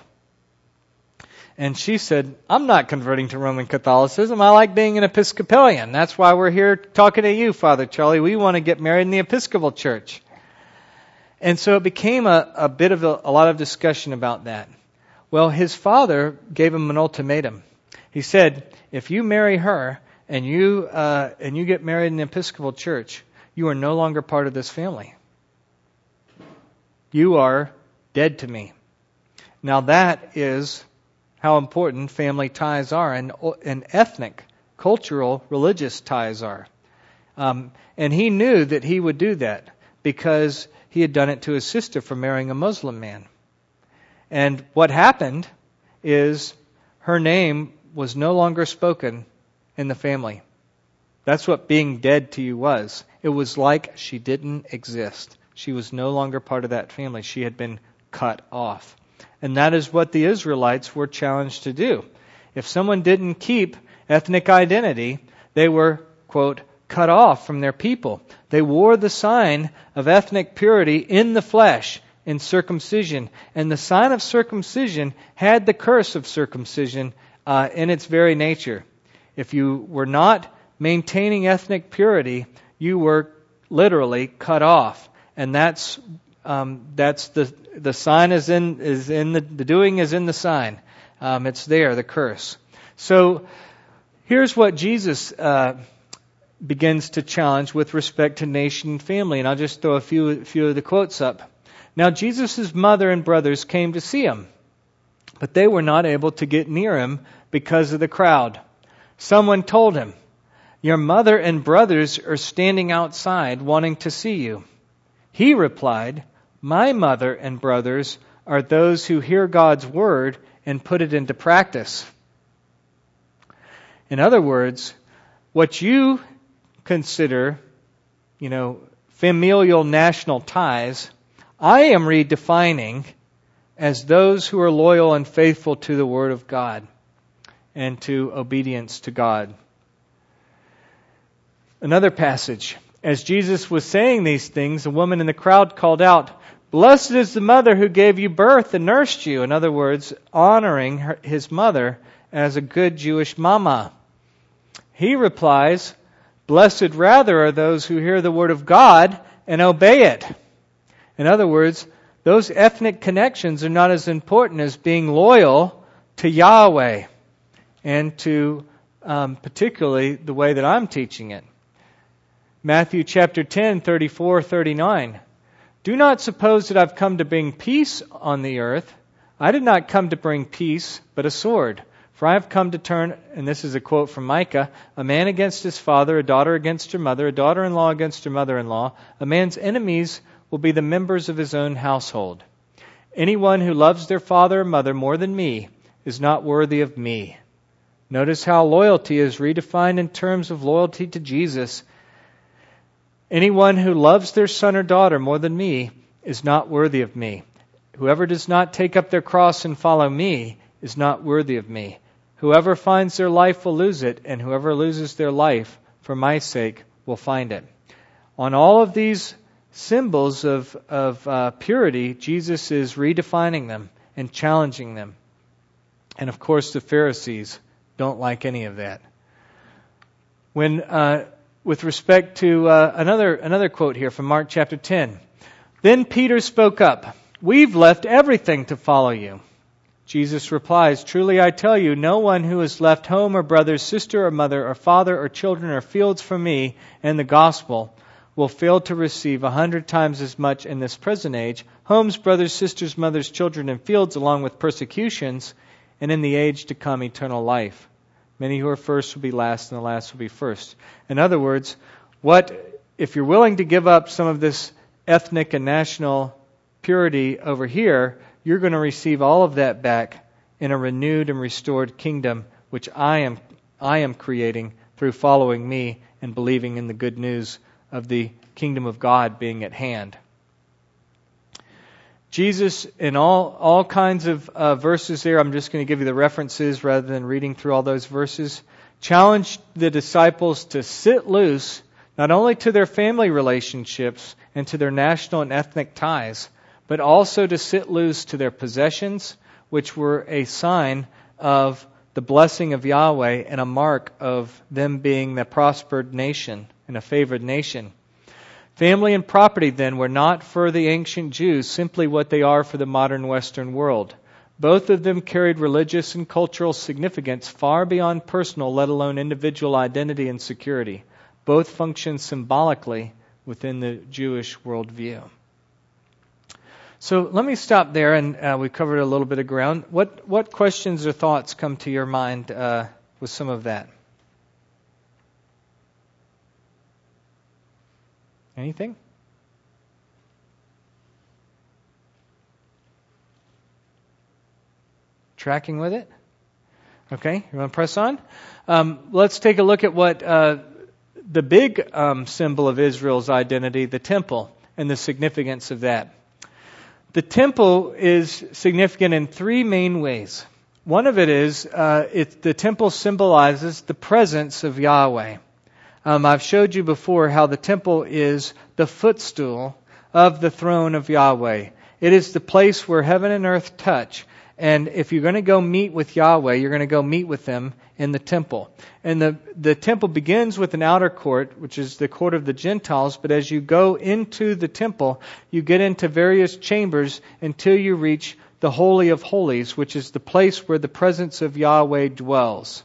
And she said, I'm not converting to Roman Catholicism. I like being an Episcopalian. That's why we're here talking to you, Father Charlie. We want to get married in the Episcopal Church. And so it became a, a bit of a, a lot of discussion about that. Well, his father gave him an ultimatum. He said, if you marry her and you uh, and you get married in the Episcopal Church, you are no longer part of this family. You are dead to me. Now that is how important family ties are, and, and ethnic, cultural, religious ties are. Um, and he knew that he would do that because he had done it to his sister for marrying a Muslim man. And what happened is her name was no longer spoken in the family. That's what being dead to you was. It was like she didn't exist. She was no longer part of that family. She had been cut off. And that is what the Israelites were challenged to do. If someone didn't keep ethnic identity, they were, quote, cut off from their people. They wore the sign of ethnic purity in the flesh, in circumcision. And the sign of circumcision had the curse of circumcision uh, in its very nature. If you were not maintaining ethnic purity, you were literally cut off. And that's um, that's the the sign is in is in the the doing is in the sign. Um, it's there, the curse. So here's what Jesus Uh, begins to challenge with respect to nation and family. And I'll just throw a few few of the quotes up. Now, Jesus' mother and brothers came to see him, but they were not able to get near him because of the crowd. Someone told him, your mother and brothers are standing outside wanting to see you. He replied, my mother and brothers are those who hear God's word and put it into practice. In other words, what you consider, you know, familial national ties, I am redefining as those who are loyal and faithful to the Word of God and to obedience to God. Another passage. As Jesus was saying these things, a woman in the crowd called out, blessed is the mother who gave you birth and nursed you. In other words, honoring her, his mother as a good Jewish mama. He replies, blessed rather are those who hear the word of God and obey it. In other words, those ethnic connections are not as important as being loyal to Yahweh and to um, particularly the way that I'm teaching it. Matthew chapter ten, thirty-four, thirty-nine. Do not suppose that I've come to bring peace on the earth. I did not come to bring peace, but a sword. For I have come to turn, and this is a quote from Micah, a man against his father, a daughter against her mother, a daughter-in-law against her mother-in-law. A man's enemies will be the members of his own household. Anyone who loves their father or mother more than me is not worthy of me. Notice how loyalty is redefined in terms of loyalty to Jesus. Anyone who loves their son or daughter more than me is not worthy of me. Whoever does not take up their cross and follow me is not worthy of me. Whoever finds their life will lose it, and whoever loses their life for my sake will find it. On all of these symbols of, of uh, purity, Jesus is redefining them and challenging them. And of course, the Pharisees don't like any of that. When, uh, with respect to uh, another another quote here from Mark chapter ten, then Peter spoke up, "We've left everything to follow you." Jesus replies, "Truly I tell you, no one who has left home or brother, sister or mother or father or children or fields for me and the gospel will fail to receive a hundred times as much in this present age, homes, brothers, sisters, mothers, children, and fields, along with persecutions, and in the age to come eternal life. Many who are first will be last, and the last will be first." In other words, what if you're willing to give up some of this ethnic and national purity over here, you're going to receive all of that back in a renewed and restored kingdom, which I am I am creating through following me and believing in the good news of the kingdom of God being at hand. Jesus, in all all kinds of uh, verses there, I'm just going to give you the references rather than reading through all those verses, challenged the disciples to sit loose, not only to their family relationships and to their national and ethnic ties, but also to sit loose to their possessions, which were a sign of the blessing of Yahweh and a mark of them being the prospered nation and a favored nation. Family and property, then, were not for the ancient Jews simply what they are for the modern Western world. Both of them carried religious and cultural significance far beyond personal, let alone individual identity and security. Both function symbolically within the Jewish worldview. So let me stop there, and uh, we covered a little bit of ground. What what questions or thoughts come to your mind uh, with some of that? Anything? Tracking with it? Okay, you want to press on? Um, let's take a look at what uh, the big um, symbol of Israel's identity, the temple, and the significance of that. The temple is significant in three main ways. One of it is uh, it, the temple symbolizes the presence of Yahweh. Um, I've showed you before how the temple is the footstool of the throne of Yahweh. It is the place where heaven and earth touch. And if you're going to go meet with Yahweh, you're going to go meet with Him in the temple. And the, the temple begins with an outer court, which is the court of the Gentiles. But as you go into the temple, you get into various chambers until you reach the Holy of Holies, which is the place where the presence of Yahweh dwells.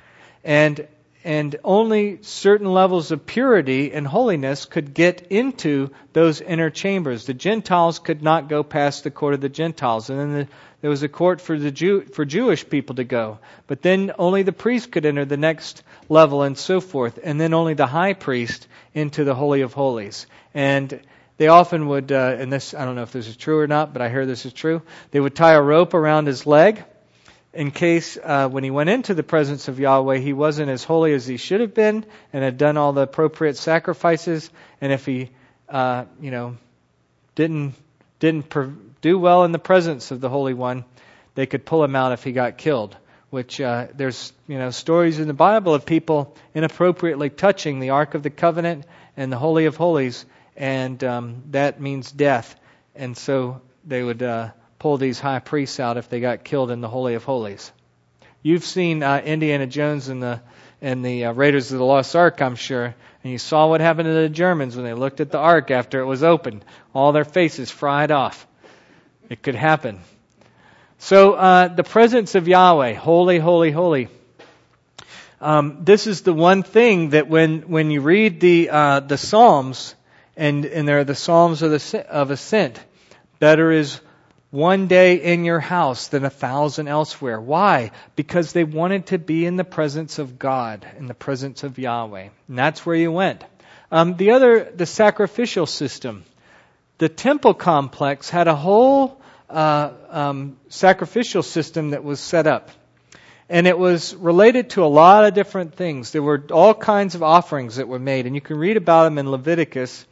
And And only certain levels of purity and holiness could get into those inner chambers. The Gentiles could not go past the court of the Gentiles. And then the, there was a court for the Jew, for Jewish people to go. But then only the priest could enter the next level and so forth. And then only the high priest into the Holy of Holies. And they often would, uh, and this, I don't know if this is true or not, but I hear this is true. They would tie a rope around his leg, in case uh, when he went into the presence of Yahweh, he wasn't as holy as he should have been and had done all the appropriate sacrifices. And if he, uh, you know, didn't didn't per- do well in the presence of the Holy One, they could pull him out if he got killed. Which uh, there's, you know, stories in the Bible of people inappropriately touching the Ark of the Covenant and the Holy of Holies, and um, that means death. And so they would Uh, pull these high priests out if they got killed in the Holy of Holies. You've seen uh, Indiana Jones and the and the uh, Raiders of the Lost Ark, I'm sure, and you saw what happened to the Germans when they looked at the Ark after it was opened. All their faces fried off. It could happen. So uh, the presence of Yahweh, holy, holy, holy. Um, this is the one thing that when when you read the uh, the Psalms, and and there are the Psalms of the of ascent, better is one day in your house than a thousand elsewhere. Why? Because they wanted to be in the presence of God, in the presence of Yahweh. And that's where you went. Um, the other, the sacrificial system. The temple complex had a whole uh, um, sacrificial system that was set up. And it was related to a lot of different things. There were all kinds of offerings that were made. And you can read about them in Leviticus,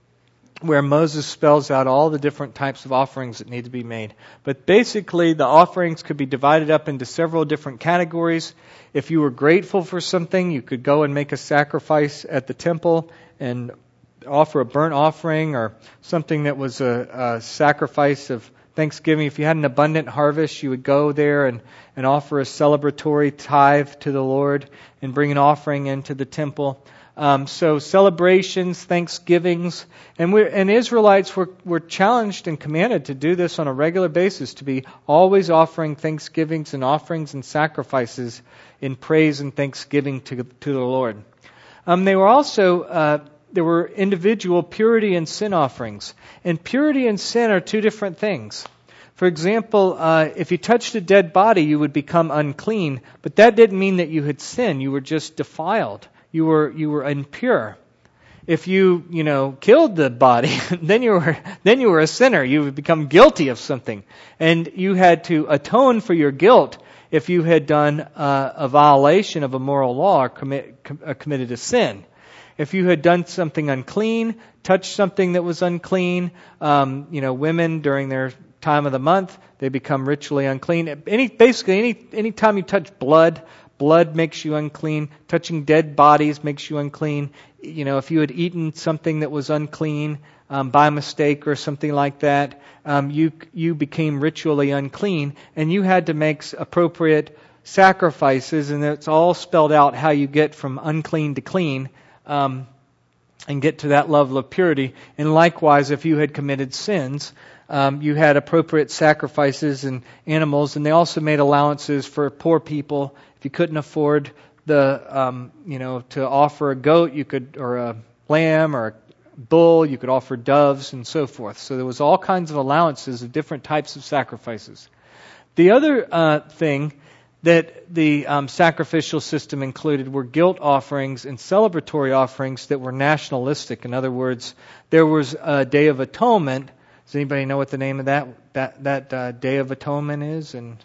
where Moses spells out all the different types of offerings that need to be made. But basically, the offerings could be divided up into several different categories. If you were grateful for something, you could go and make a sacrifice at the temple and offer a burnt offering, or something that was a, a sacrifice of thanksgiving. If you had an abundant harvest, you would go there and, and offer a celebratory tithe to the Lord and bring an offering into the temple. Um, so celebrations, thanksgivings, and we and Israelites were, were challenged and commanded to do this on a regular basis, to be always offering thanksgivings and offerings and sacrifices in praise and thanksgiving to, to the Lord. Um, they were also, uh, there were individual purity and sin offerings. And purity and sin are two different things. For example, uh, if you touched a dead body, you would become unclean, but that didn't mean that you had sinned. You were just defiled. You were you were impure. If you you know killed the body, then you were then you were a sinner. You would become guilty of something, and you had to atone for your guilt if you had done uh, a violation of a moral law or commit, com- uh, committed a sin. If you had done something unclean, touched something that was unclean, um, you know, women during their time of the month, they become ritually unclean. Any basically any any time you touch blood. Blood makes you unclean. Touching dead bodies makes you unclean. You know, if you had eaten something that was unclean um, by mistake or something like that, um, you you became ritually unclean, and you had to make appropriate sacrifices. And it's all spelled out how you get from unclean to clean, um, and get to that level of purity. And likewise, if you had committed sins, um, you had appropriate sacrifices and animals, and they also made allowances for poor people. If you couldn't afford the, um, you know, to offer a goat, you could, or a lamb, or a bull, you could offer doves, and so forth. So there was all kinds of allowances of different types of sacrifices. The other uh, thing that the um, sacrificial system included were guilt offerings and celebratory offerings that were nationalistic. In other words, there was a Day of Atonement. Does anybody know what the name of that that that uh, Day of Atonement is? And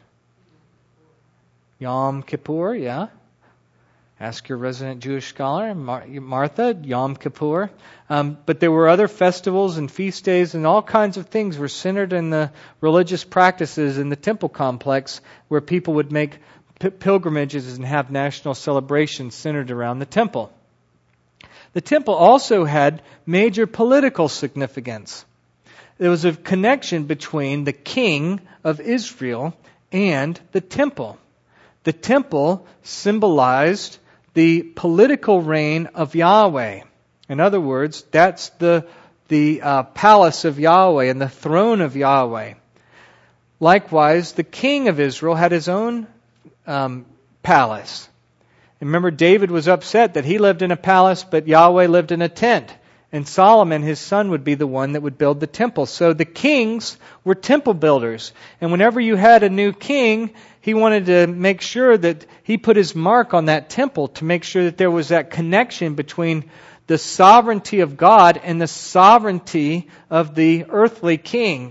Yom Kippur, yeah. Ask your resident Jewish scholar, Mar- Martha, Yom Kippur. Um, but there were other festivals and feast days, and all kinds of things were centered in the religious practices in the temple complex, where people would make p- pilgrimages and have national celebrations centered around the temple. The temple also had major political significance. There was a connection between the king of Israel and the temple. The temple symbolized the political reign of Yahweh. In other words, that's the the uh, palace of Yahweh and the throne of Yahweh. Likewise, the king of Israel had his own um, palace. And remember, David was upset that he lived in a palace, but Yahweh lived in a tent. And Solomon, his son, would be the one that would build the temple. So the kings were temple builders. And whenever you had a new king, he wanted to make sure that he put his mark on that temple to make sure that there was that connection between the sovereignty of God and the sovereignty of the earthly king.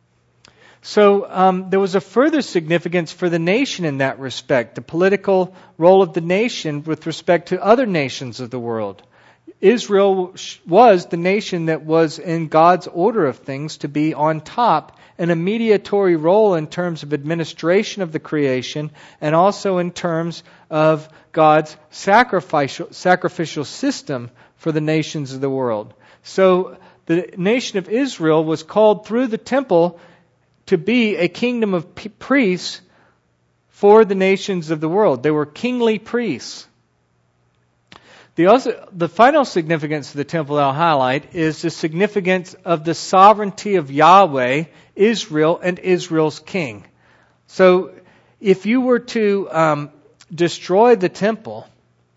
So um, there was a further significance for the nation in that respect, the political role of the nation with respect to other nations of the world. Israel was the nation that was in God's order of things to be on top, and a mediatory role in terms of administration of the creation, and also in terms of God's sacrificial, sacrificial system for the nations of the world. So the nation of Israel was called through the temple to be a kingdom of p- priests for the nations of the world. They were kingly priests. The, also, the final significance of the temple I'll highlight is the significance of the sovereignty of Yahweh, Israel, and Israel's king. So if you were to um, destroy the temple,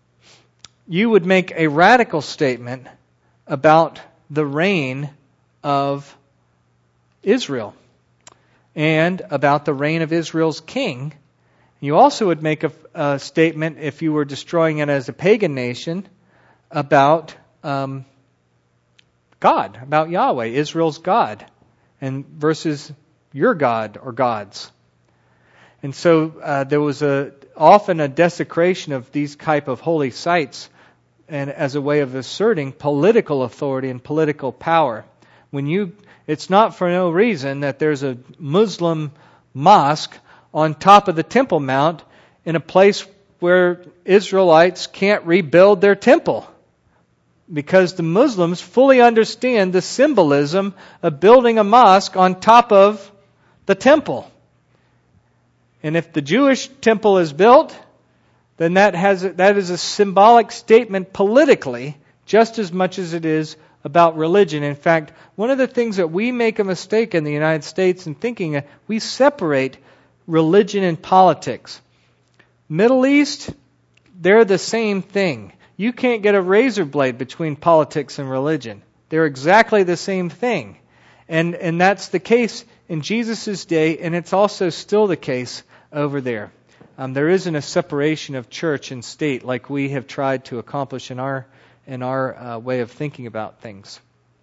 you would make a radical statement about the reign of Israel and about the reign of Israel's king. You also would make a, a statement, if you were destroying it as a pagan nation, about um, God, about Yahweh, Israel's God, and versus your God or gods. And so uh, there was a often a desecration of these type of holy sites, and as a way of asserting political authority and political power. When you, it's not for no reason that there's a Muslim mosque on top of the Temple Mount in a place where Israelites can't rebuild their temple. Because the Muslims fully understand the symbolism of building a mosque on top of the temple. And if the Jewish temple is built, then that has that is a symbolic statement politically, just as much as it is about religion. In fact, one of the things that we make a mistake in the United States in thinking, we separate religion and politics. Middle East, they're the same thing. You can't get a razor blade between politics and religion. They're exactly the same thing. And and that's the case in Jesus' day, and it's also still the case over there. Um, there isn't a separation of church and state like we have tried to accomplish in our in our uh, way of thinking about things.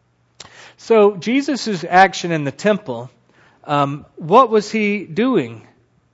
So Jesus' action in the temple, um, what was he doing?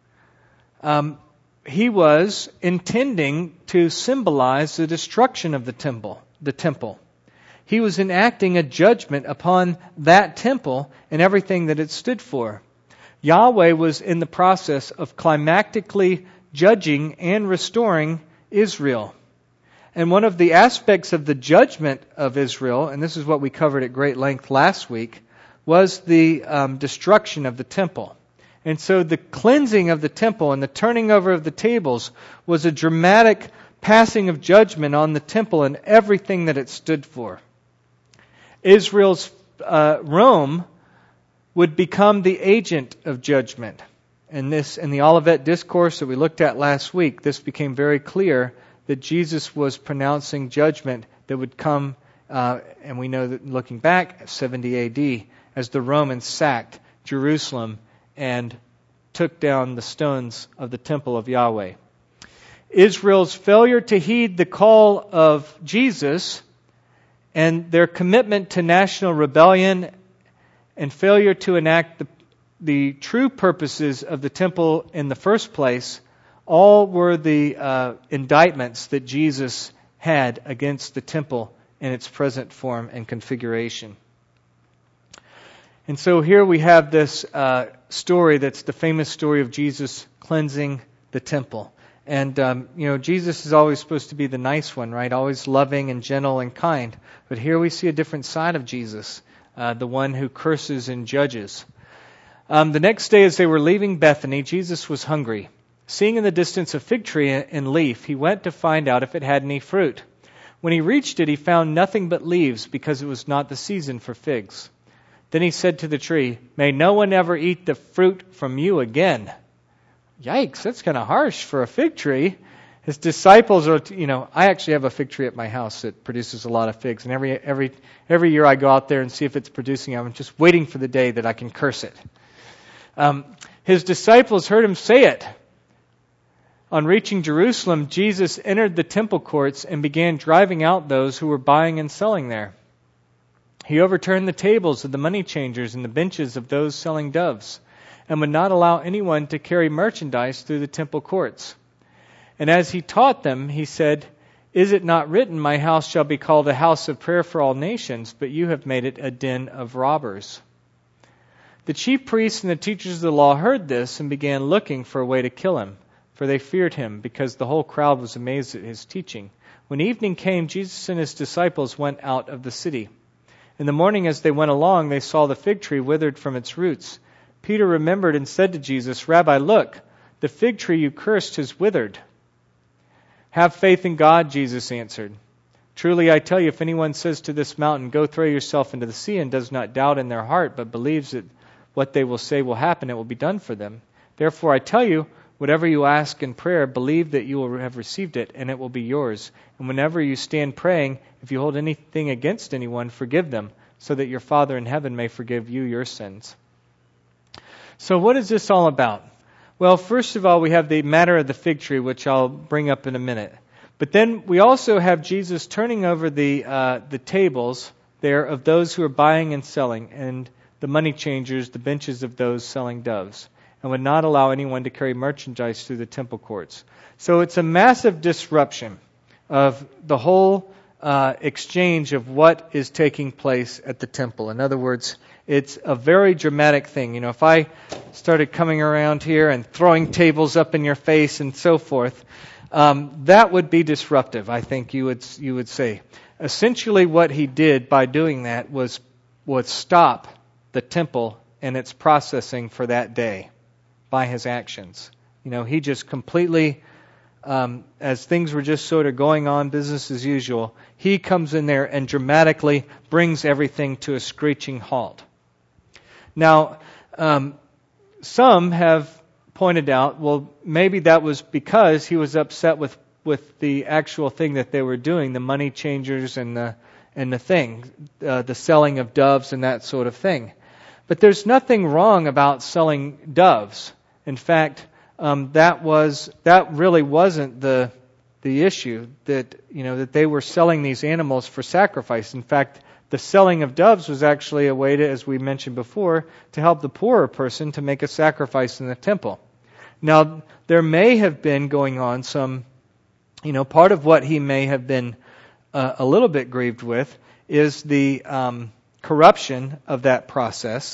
Um, he was intending to symbolize the destruction of the temple. The temple. He was enacting a judgment upon that temple and everything that it stood for. Yahweh was in the process of climactically judging and restoring Israel. And one of the aspects of the judgment of Israel, and this is what we covered at great length last week, was the um, destruction of the temple. And so the cleansing of the temple and the turning over of the tables was a dramatic passing of judgment on the temple and everything that it stood for. Israel's uh, Rome would become the agent of judgment. And this, in the Olivet Discourse that we looked at last week, this became very clear that Jesus was pronouncing judgment that would come, uh, and we know that looking back, seventy A D, as the Romans sacked Jerusalem and took down the stones of the temple of Yahweh. Israel's failure to heed the call of Jesus and their commitment to national rebellion and failure to enact the, the true purposes of the temple in the first place, all were the uh, indictments that Jesus had against the temple in its present form and configuration. And so here we have this uh, story that's the famous story of Jesus cleansing the temple. And, um, you know, Jesus is always supposed to be the nice one, right? Always loving and gentle and kind. But here we see a different side of Jesus. Uh, the one who curses and judges. Um, the next day as they were leaving Bethany, Jesus was hungry. Seeing in the distance a fig tree in leaf, he went to find out if it had any fruit. When he reached it, he found nothing but leaves, because it was not the season for figs. Then he said to the tree, "May no one ever eat the fruit from you again." Yikes, that's kind of harsh for a fig tree. His disciples are, you know, I actually have a fig tree at my house that produces a lot of figs. And every every every year I go out there and see if it's producing. I'm just waiting for the day that I can curse it. Um, his disciples heard him say it. On reaching Jerusalem, Jesus entered the temple courts and began driving out those who were buying and selling there. He overturned the tables of the money changers and the benches of those selling doves, and would not allow anyone to carry merchandise through the temple courts. And as he taught them, he said, "Is it not written, my house shall be called a house of prayer for all nations, but you have made it a den of robbers." The chief priests and the teachers of the law heard this and began looking for a way to kill him, for they feared him, because the whole crowd was amazed at his teaching. When evening came, Jesus and his disciples went out of the city. In the morning as they went along, they saw the fig tree withered from its roots. Peter remembered and said to Jesus, "Rabbi, look, the fig tree you cursed has withered." "Have faith in God," Jesus answered. "Truly I tell you, if anyone says to this mountain, 'Go throw yourself into the sea,' and does not doubt in their heart, but believes that what they will say will happen, it will be done for them. Therefore I tell you, whatever you ask in prayer, believe that you will have received it, and it will be yours. And whenever you stand praying, if you hold anything against anyone, forgive them, so that your Father in heaven may forgive you your sins." So what is this all about? Well, first of all, we have the matter of the fig tree, which I'll bring up in a minute. But then we also have Jesus turning over the uh, the tables there of those who are buying and selling, and the money changers, the benches of those selling doves. and would not allow anyone to carry merchandise through the temple courts. So it's a massive disruption of the whole uh, exchange of what is taking place at the temple. In other words, it's a very dramatic thing. You know, if I started coming around here and throwing tables up in your face and so forth, um, that would be disruptive, I think you would you would say. Essentially what he did by doing that was was stop the temple and its processing for that day by his actions. You know, he just completely, um, as things were just sort of going on, business as usual, he comes in there and dramatically brings everything to a screeching halt. Now, um, some have pointed out, well, maybe that was because he was upset with, with the actual thing that they were doing, the money changers and the and the thing, uh, the selling of doves and that sort of thing. But there's nothing wrong about selling doves. In fact, um, that was that really wasn't the the issue, that you know that they were selling these animals for sacrifice. In fact, the selling of doves was actually a way to, as we mentioned before, to help the poorer person to make a sacrifice in the temple. Now, there may have been going on some, you know, part of what he may have been uh, a little bit grieved with is the um, corruption of that process,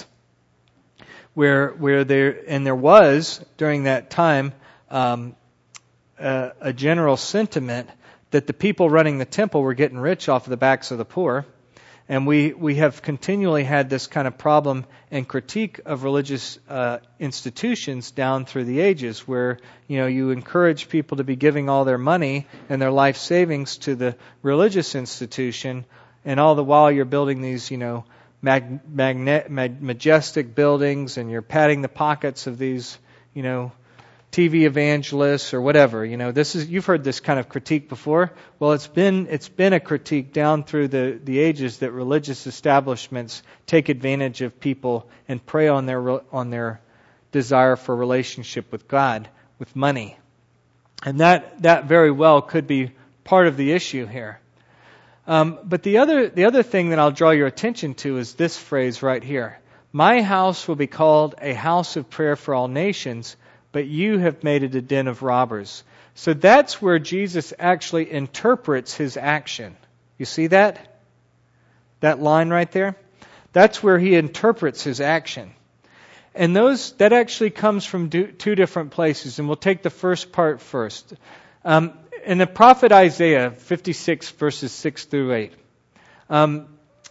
where where there and there was during that time um, a, a general sentiment that the people running the temple were getting rich off of the backs of the poor. And we, we have continually had this kind of problem and critique of religious uh, institutions down through the ages, where you know you encourage people to be giving all their money and their life savings to the religious institution, and all the while you're building these you know mag, magne, mag, majestic buildings, and you're padding the pockets of these you know T V evangelists or whatever. You know, this is you've heard this kind of critique before. Well, it's been it's been a critique down through the, the ages that religious establishments take advantage of people and prey on their on their desire for relationship with God with money. And that that very well could be part of the issue here. Um, but the other the other thing that I'll draw your attention to is this phrase right here. My house will be called a house of prayer for all nations, but you have made it a den of robbers. So that's where Jesus actually interprets his action. You see that? That line right there? That's where he interprets his action. And those that actually comes from do, two different places, and we'll take the first part first. Um, in the prophet Isaiah fifty-six, verses six through eight, um,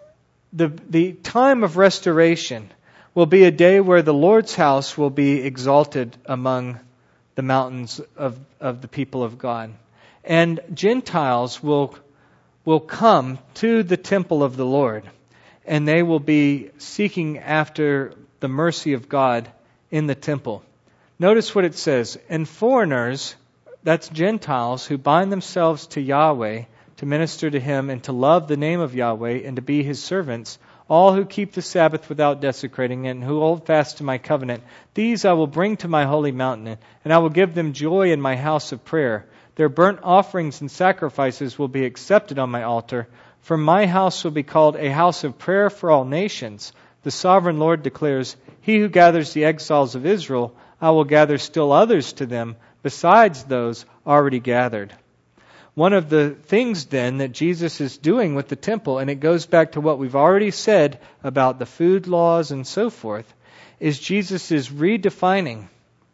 the the time of restoration will be a day where the Lord's house will be exalted among the mountains of, of the people of God. And Gentiles will will come to the temple of the Lord, and they will be seeking after the mercy of God in the temple. Notice what it says, and foreigners, that's Gentiles, who bind themselves to Yahweh to minister to Him and to love the name of Yahweh and to be His servants, all who keep the Sabbath without desecrating it, and who hold fast to my covenant, these I will bring to my holy mountain, and I will give them joy in my house of prayer. Their burnt offerings and sacrifices will be accepted on my altar, for my house will be called a house of prayer for all nations. The sovereign Lord declares, He who gathers the exiles of Israel, I will gather still others to them, besides those already gathered. One of the things then that Jesus is doing with the temple, and it goes back to what we've already said about the food laws and so forth, is Jesus is redefining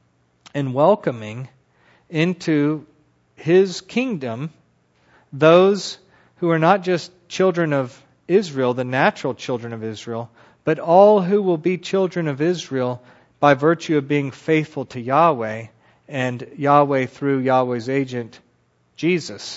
and welcoming into His kingdom those who are not just children of Israel, the natural children of Israel, but all who will be children of Israel by virtue of being faithful to Yahweh, and Yahweh through Yahweh's agent, Jesus.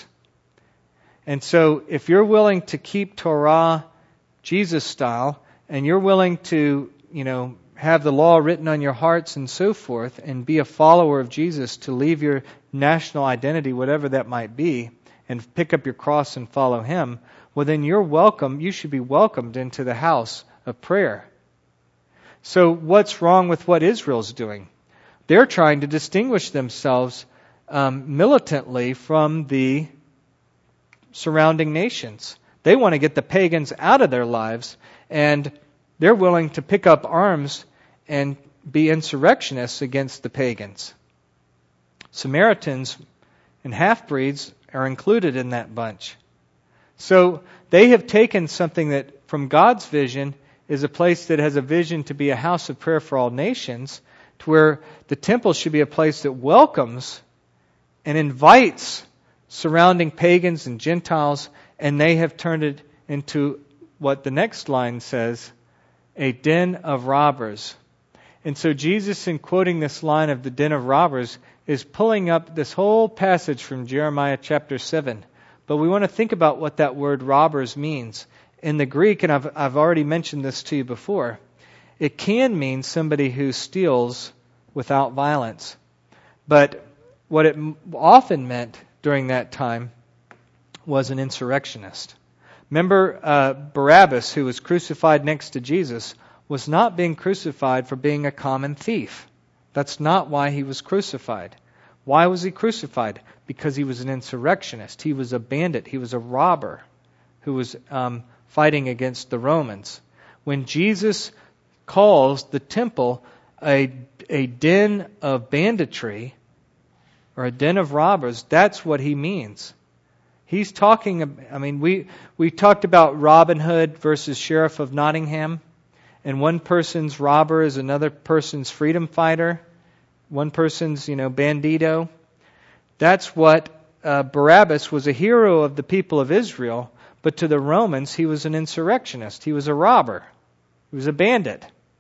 And so if you're willing to keep Torah Jesus style, and you're willing to, you know, have the law written on your hearts and so forth, and be a follower of Jesus, to leave your national identity, whatever that might be, and pick up your cross and follow Him, well then you're welcome, you should be welcomed into the house of prayer. So what's wrong with what Israel's doing? They're trying to distinguish themselves Um, militantly from the surrounding nations. They want to get the pagans out of their lives, and they're willing to pick up arms and be insurrectionists against the pagans. Samaritans and half-breeds are included in that bunch. So they have taken something that, from God's vision, is a place that has a vision to be a house of prayer for all nations, to where the temple should be a place that welcomes and invites surrounding pagans and Gentiles, and they have turned it into what the next line says, a den of robbers. And so Jesus, in quoting this line of the den of robbers, is pulling up this whole passage from Jeremiah chapter seven. But we want to think about what that word robbers means. In the Greek, and I've, I've already mentioned this to you before, it can mean somebody who steals without violence. But what it often meant during that time was an insurrectionist. Remember, uh, Barabbas, who was crucified next to Jesus, was not being crucified for being a common thief. That's not why he was crucified. Why was he crucified? Because he was an insurrectionist. He was a bandit. He was a robber who was um, fighting against the Romans. When Jesus calls the temple a, a den of banditry or a den of robbers, that's what he means. He's talking, I mean, we, we talked about Robin Hood versus Sheriff of Nottingham. And one person's robber is another person's freedom fighter. One person's, you know, bandito. That's what uh, Barabbas was, a hero of the people of Israel. But to the Romans, he was an insurrectionist. He was a robber. He was a bandit.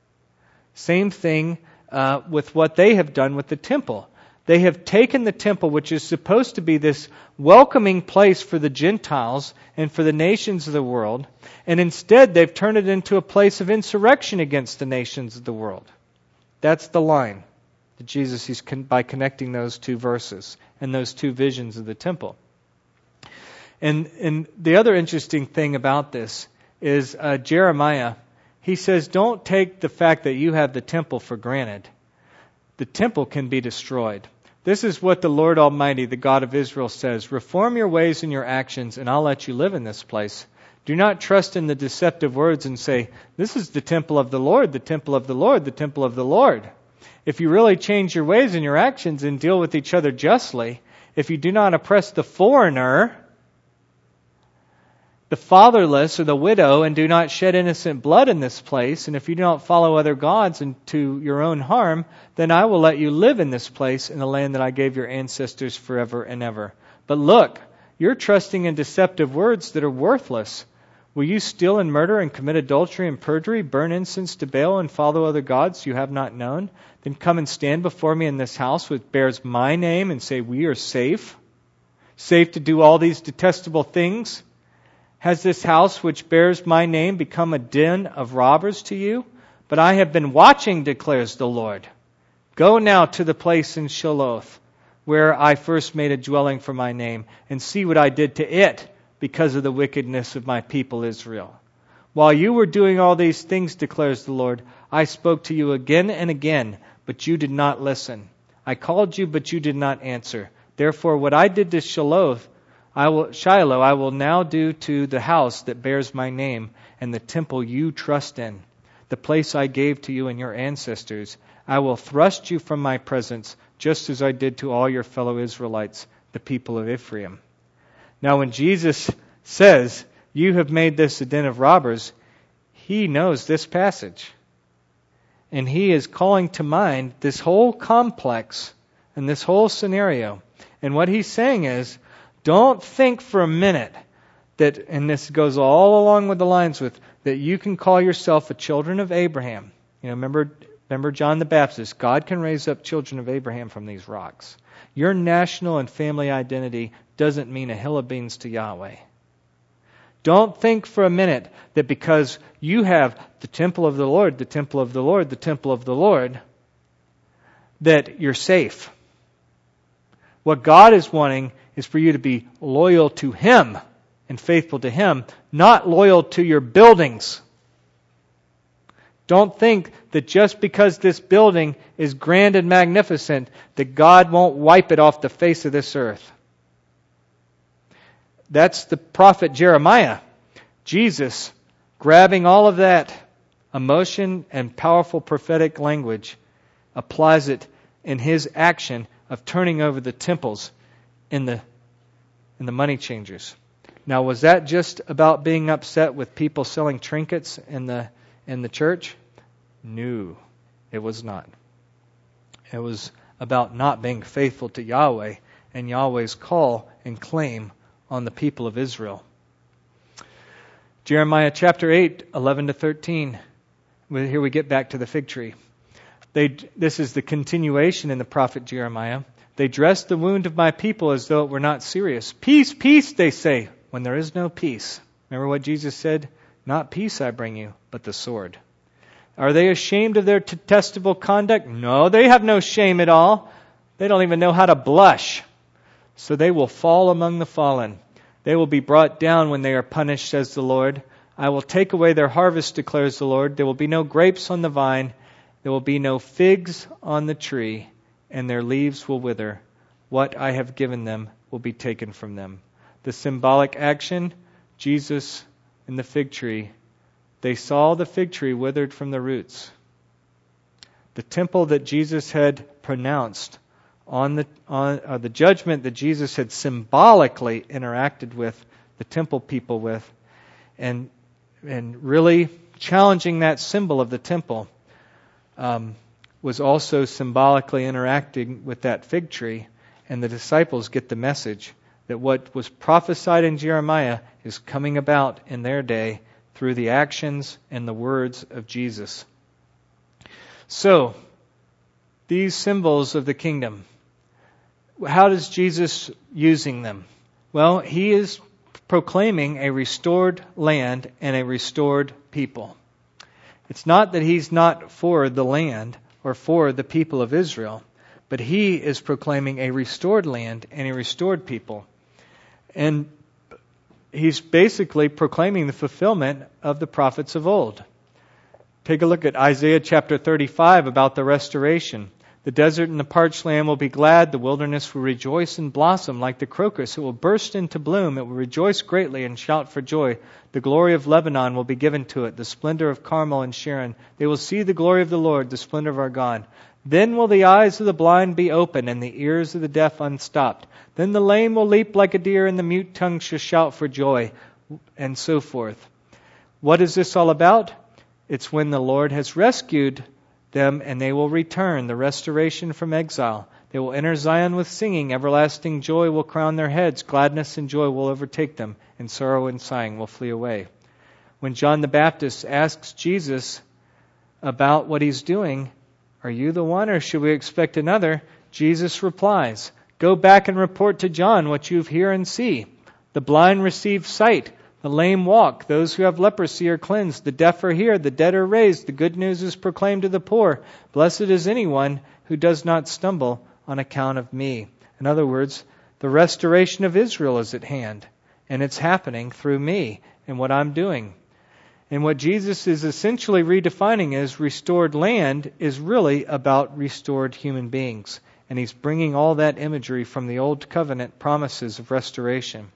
Same thing uh, with what they have done with the temple. They have taken the temple, which is supposed to be this welcoming place for the Gentiles and for the nations of the world, and instead they've turned it into a place of insurrection against the nations of the world. That's the line that Jesus is con- by connecting those two verses and those two visions of the temple. And, and the other interesting thing about this is uh, Jeremiah, he says, don't take the fact that you have the temple for granted. The temple can be destroyed. This is what the Lord Almighty, the God of Israel, says. Reform your ways and your actions, and I'll let you live in this place. Do not trust in the deceptive words and say, this is the temple of the Lord, the temple of the Lord, the temple of the Lord. If you really change your ways and your actions and deal with each other justly, if you do not oppress the foreigner, the fatherless or the widow, and do not shed innocent blood in this place, and if you do not follow other gods into your own harm, then I will let you live in this place in the land that I gave your ancestors forever and ever. But look, you're trusting in deceptive words that are worthless. Will you steal and murder and commit adultery and perjury, burn incense to Baal and follow other gods you have not known? Then come and stand before me in this house which bears my name and say, we are safe, safe to do all these detestable things? Has this house which bears my name become a den of robbers to you? But I have been watching, declares the Lord. Go now to the place in Shiloh, where I first made a dwelling for my name, and see what I did to it because of the wickedness of my people Israel. While you were doing all these things, declares the Lord, I spoke to you again and again, but you did not listen. I called you, but you did not answer. Therefore, what I did to Shiloh, I will, Shiloh, I will now do to the house that bears my name and the temple you trust in, the place I gave to you and your ancestors. I will thrust you from my presence, just as I did to all your fellow Israelites, the people of Ephraim. Now, when Jesus says, you have made this a den of robbers, he knows this passage. And he is calling to mind this whole complex and this whole scenario. And what he's saying is, don't think for a minute that, and this goes all along with the lines with, that you can call yourself a children of Abraham. You know, remember, remember John the Baptist, God can raise up children of Abraham from these rocks. Your national and family identity doesn't mean a hill of beans to Yahweh. Don't think for a minute that because you have the temple of the Lord, the temple of the Lord, the temple of the Lord, that you're safe. What God is wanting is for you to be loyal to Him and faithful to Him, not loyal to your buildings. Don't think that just because this building is grand and magnificent, that God won't wipe it off the face of this earth. That's the prophet Jeremiah. Jesus, grabbing all of that emotion and powerful prophetic language applies it in his action of turning over the temples in the in the money changers. Now, was that just about being upset with people selling trinkets in the in the church? No, it was not. It was about not being faithful to Yahweh and Yahweh's call and claim on the people of Israel. Jeremiah chapter eight, eleven to thirteen. Here we get back to the fig tree. They, this is the continuation in the prophet Jeremiah. They dress the wound of my people as though it were not serious. Peace, peace, they say, when there is no peace. Remember what Jesus said? Not peace I bring you, but the sword. Are they ashamed of their detestable conduct? No, they have no shame at all. They don't even know how to blush. So they will fall among the fallen. They will be brought down when they are punished, says the Lord. I will take away their harvest, declares the Lord. There will be no grapes on the vine. There will be no figs on the tree, and their leaves will wither. What I have given them will be taken from them. The symbolic action, Jesus and the fig tree. They saw the fig tree withered from the roots. The temple that Jesus had pronounced on the on uh, the judgment that Jesus had symbolically interacted with the temple people with, and and really challenging that symbol of the temple, um, was also symbolically interacting with that fig tree, and the disciples get the message that what was prophesied in Jeremiah is coming about in their day through the actions and the words of Jesus. So, these symbols of the kingdom, how does Jesus using them? Well, he is proclaiming a restored land and a restored people. It's not that he's not for the land or for the people of Israel, but he is proclaiming a restored land and a restored people. And he's basically proclaiming the fulfillment of the prophets of old. Take a look at Isaiah chapter thirty-five about the restoration. The desert and the parched land will be glad. The wilderness will rejoice and blossom like the crocus. It will burst into bloom. It will rejoice greatly and shout for joy. The glory of Lebanon will be given to it, the splendor of Carmel and Sharon. They will see the glory of the Lord, the splendor of our God. Then will the eyes of the blind be opened and the ears of the deaf unstopped. Then the lame will leap like a deer and the mute tongue shall shout for joy, and so forth. What is this all about? It's when the Lord has rescued them and they will return, the restoration from exile. They will enter Zion with singing. Everlasting joy will crown their heads. Gladness and joy will overtake them, and sorrow and sighing will flee away. When John the Baptist asks Jesus about what he's doing, are you the one or should we expect another? Jesus replies, go back and report to John what you hear and see. The blind receive sight. The lame walk. Those who have leprosy are cleansed. The deaf are heard. The dead are raised. The good news is proclaimed to the poor. Blessed is anyone who does not stumble on account of me. In other words, the restoration of Israel is at hand. And it's happening through me and what I'm doing. And what Jesus is essentially redefining as restored land is really about restored human beings. And he's bringing all that imagery from the Old Covenant promises of restoration.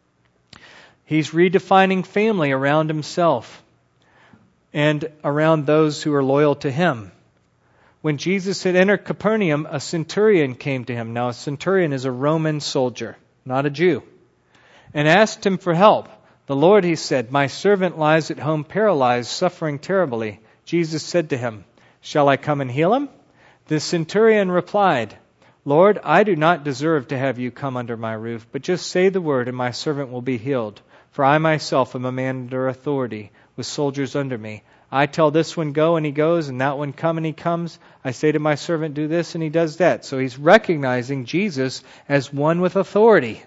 He's redefining family around himself and around those who are loyal to him. When Jesus had entered Capernaum, a centurion came to him. Now, a centurion is a Roman soldier, not a Jew, and asked him for help. The Lord, he said, my servant lies at home paralyzed, suffering terribly. Jesus said to him, shall I come and heal him? The centurion replied, Lord, I do not deserve to have you come under my roof, but just say the word and my servant will be healed. For I myself am a man under authority, with soldiers under me. I tell this one go and he goes, and that one come and he comes. I say to my servant do this and he does that. So he's recognizing Jesus as one with authority.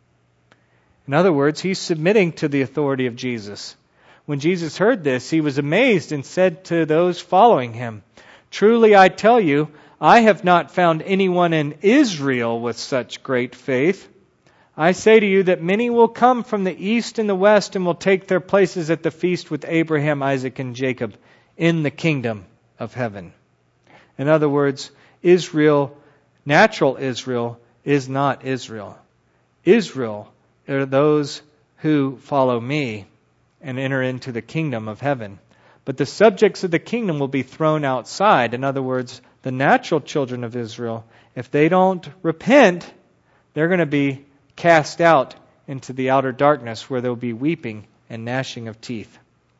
In other words, he's submitting to the authority of Jesus. When Jesus heard this, he was amazed and said to those following him, truly I tell you, I have not found anyone in Israel with such great faith. I say to you that many will come from the east and the west and will take their places at the feast with Abraham, Isaac, and Jacob in the kingdom of heaven. In other words, Israel, natural Israel, is not Israel. Israel are those who follow me and enter into the kingdom of heaven. But the subjects of the kingdom will be thrown outside. In other words, the natural children of Israel, if they don't repent, they're going to be cast out into the outer darkness where there will be weeping and gnashing of teeth.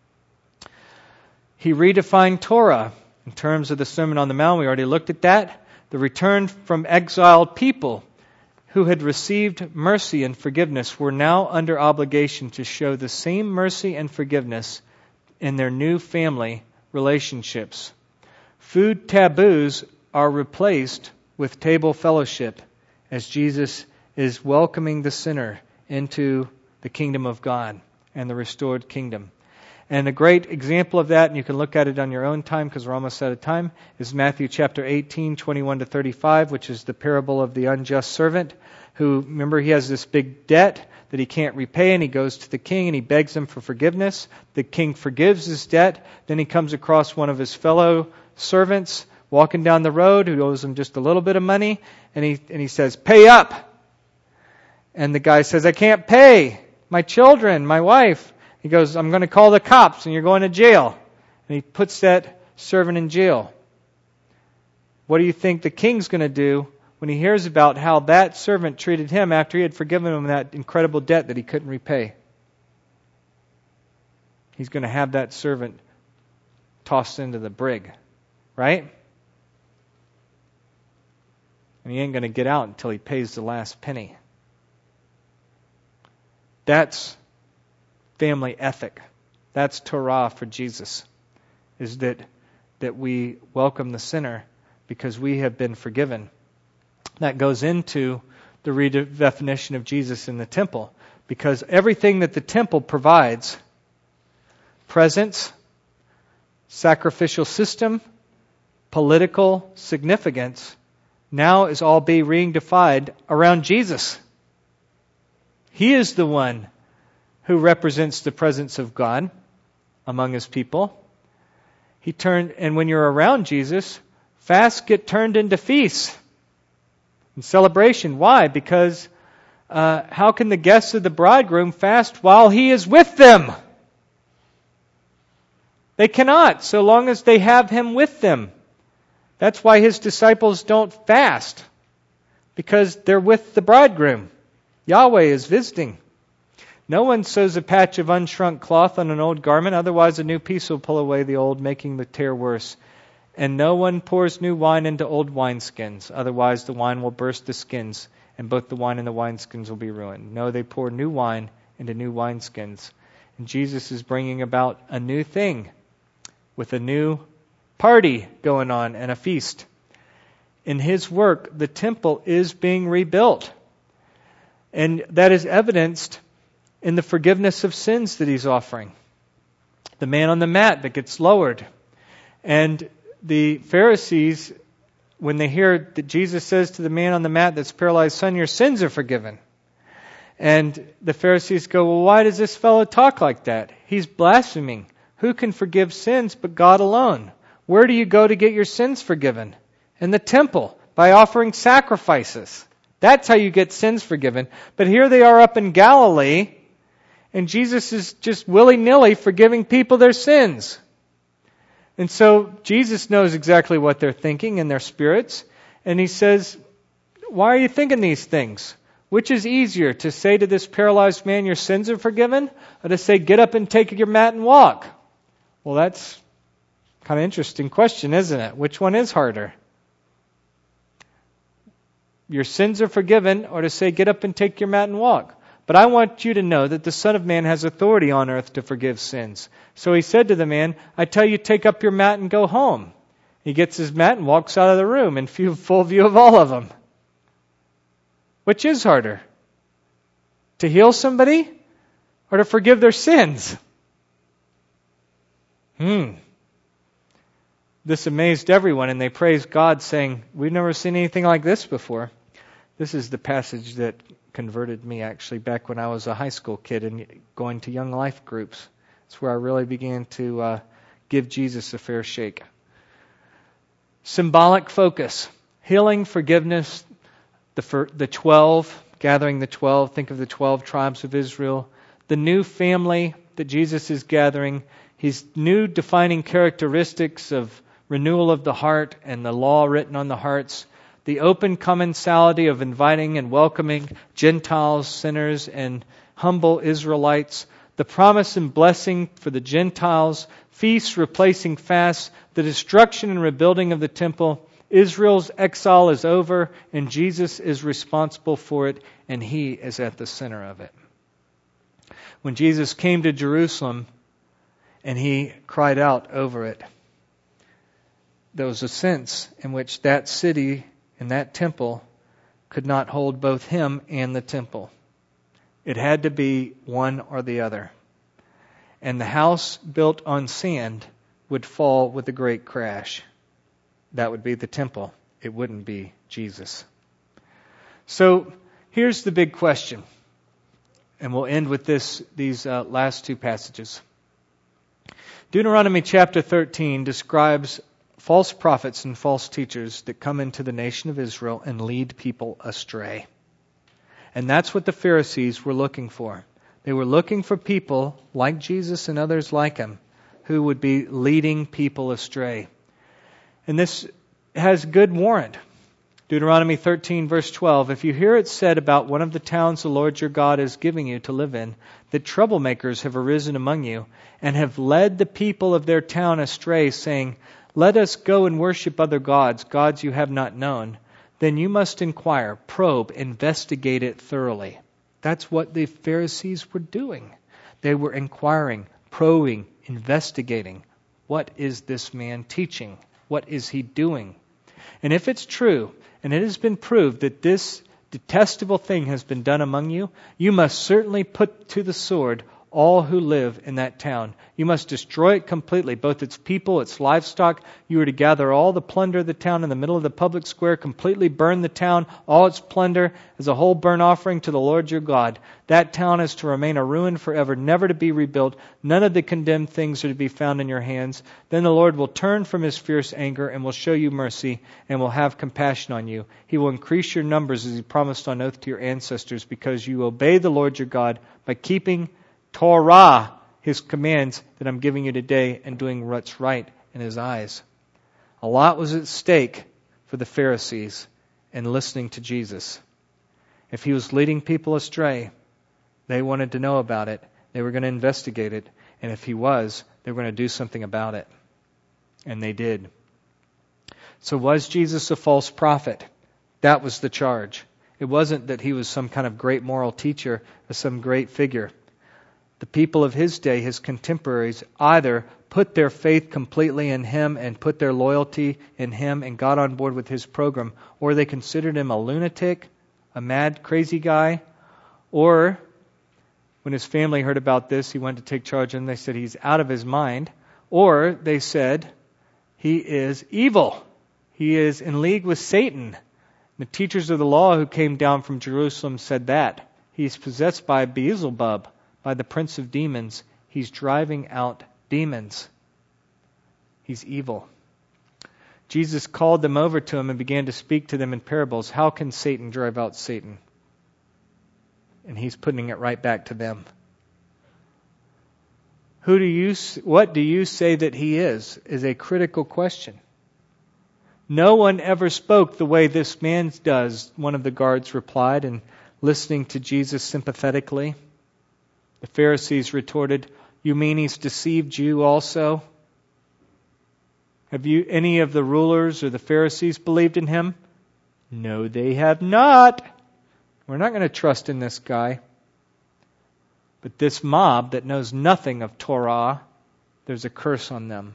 He redefined Torah in terms of the Sermon on the Mount. We already looked at that. The return from exiled people who had received mercy and forgiveness were now under obligation to show the same mercy and forgiveness in their new family relationships. Food taboos are replaced with table fellowship as Jesus is welcoming the sinner into the kingdom of God and the restored kingdom. And a great example of that, and you can look at it on your own time because we're almost out of time, is Matthew chapter eighteen, twenty-one to thirty-five, which is the parable of the unjust servant who, remember, he has this big debt that he can't repay, and he goes to the king and he begs him for forgiveness. The king forgives his debt. Then he comes across one of his fellow servants walking down the road who owes him just a little bit of money, and he and he says, "Pay up." And the guy says, "I can't pay. My children, my wife." He goes, "I'm going to call the cops and you're going to jail." And he puts that servant in jail. What do you think the king's going to do when he hears about how that servant treated him after he had forgiven him that incredible debt that he couldn't repay? He's going to have that servant tossed into the brig, right? And he ain't going to get out until he pays the last penny. That's family ethic. That's Torah for Jesus, is that that we welcome the sinner because we have been forgiven. That goes into the redefinition of Jesus in the temple, because everything that the temple provides, presence, sacrificial system, political significance, now is all being redefined around Jesus. He is the one who represents the presence of God among His people. He turned, and when you're around Jesus, fasts get turned into feasts and celebration. Why? Because uh, how can the guests of the bridegroom fast while he is with them? They cannot, so long as they have him with them. That's why his disciples don't fast, because they're with the bridegroom. Yahweh is visiting. No one sews a patch of unshrunk cloth on an old garment, otherwise a new piece will pull away the old, making the tear worse. And no one pours new wine into old wineskins, otherwise the wine will burst the skins, and both the wine and the wineskins will be ruined. No, they pour new wine into new wineskins. And Jesus is bringing about a new thing with a new party going on and a feast. In His work, the temple is being rebuilt. And that is evidenced in the forgiveness of sins that He's offering. The man on the mat that gets lowered. And the Pharisees, when they hear that Jesus says to the man on the mat that's paralyzed, "Son, your sins are forgiven." And the Pharisees go, "Well, why does this fellow talk like that? He's blaspheming. Who can forgive sins but God alone? Where do you go to get your sins forgiven? In the temple, by offering sacrifices. That's how you get sins forgiven." But here they are up in Galilee, and Jesus is just willy-nilly forgiving people their sins. And so Jesus knows exactly what they're thinking in their spirits. And He says, "Why are you thinking these things? Which is easier, to say to this paralyzed man, 'Your sins are forgiven,' or to say, 'Get up and take your mat and walk'?" Well, that's kind of interesting question, isn't it? Which one is harder? Your sins are forgiven, or to say, "Get up and take your mat and walk"? But I want you to know that the Son of Man has authority on earth to forgive sins. So He said to the man, "I tell you, take up your mat and go home." He gets his mat and walks out of the room in full view of all of them. Which is harder? To heal somebody or to forgive their sins? Hmm. This amazed everyone, and they praised God, saying, "We've never seen anything like this before." This is the passage that converted me, actually, back when I was a high school kid and going to young life groups. It's where I really began to uh, give Jesus a fair shake. Symbolic focus. Healing, forgiveness, the, for, the twelve, gathering the twelve. Think of the twelve tribes of Israel. The new family that Jesus is gathering. His new defining characteristics of renewal of the heart and the law written on the hearts, the open commensality of inviting and welcoming Gentiles, sinners, and humble Israelites, the promise and blessing for the Gentiles, feasts replacing fasts, the destruction and rebuilding of the temple. Israel's exile is over, and Jesus is responsible for it, and He is at the center of it. When Jesus came to Jerusalem and He cried out over it, there was a sense in which that city and that temple could not hold both Him and the temple. It had to be one or the other. And the house built on sand would fall with a great crash. That would be the temple. It wouldn't be Jesus. So here's the big question. And we'll end with this these uh, last two passages. Deuteronomy chapter thirteen describes false prophets and false teachers that come into the nation of Israel and lead people astray. And that's what the Pharisees were looking for. They were looking for people like Jesus and others like Him who would be leading people astray. And this has good warrant. Deuteronomy thirteen verse twelve, if you hear it said about one of the towns the Lord your God is giving you to live in, that troublemakers have arisen among you and have led the people of their town astray, saying, let us go and worship other gods, gods you have not known, then you must inquire, probe, investigate it thoroughly. That's what the Pharisees were doing. They were inquiring, probing, investigating. What is this man teaching? What is he doing? And if it's true, and it has been proved that this detestable thing has been done among you, you must certainly put to the sword all who live in that town. You must destroy it completely, both its people, its livestock. You are to gather all the plunder of the town in the middle of the public square, completely burn the town, all its plunder, as a whole burnt offering to the Lord your God. That town is to remain a ruin forever, never to be rebuilt. None of the condemned things are to be found in your hands. Then the Lord will turn from His fierce anger and will show you mercy and will have compassion on you. He will increase your numbers as He promised on oath to your ancestors, because you obey the Lord your God by keeping Torah, His commands that I'm giving you today, and doing what's right in His eyes. A lot was at stake for the Pharisees in listening to Jesus. If He was leading people astray, they wanted to know about it. They were going to investigate it. And if He was, they were going to do something about it. And they did. So was Jesus a false prophet? That was the charge. It wasn't that He was some kind of great moral teacher or some great figure. The people of His day, His contemporaries, either put their faith completely in Him and put their loyalty in Him and got on board with His program, or they considered Him a lunatic, a mad, crazy guy, or when His family heard about this, He went to take charge and they said He's out of His mind, or they said He is evil. He is in league with Satan. The teachers of the law who came down from Jerusalem said that. He's possessed by Beelzebub, by the prince of demons. He's driving out demons. He's evil. Jesus called them over to Him and began to speak to them in parables. How can Satan drive out Satan? And He's putting it right back to them. Who do you, what do you say that He is? Is a critical question. No one ever spoke the way this man does, one of the guards replied, and listening to Jesus sympathetically. The Pharisees retorted, you mean He's deceived you also? Have you any of the rulers or the Pharisees believed in Him? No, they have not. We're not going to trust in this guy. But this mob that knows nothing of Torah, there's a curse on them.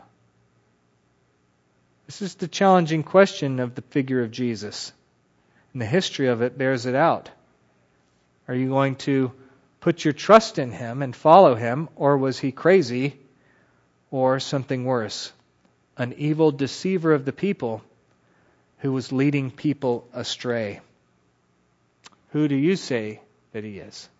This is the challenging question of the figure of Jesus. And the history of it bears it out. Are you going to put your trust in Him and follow Him, or was He crazy, or something worse, an evil deceiver of the people who was leading people astray? Who do you say that He is?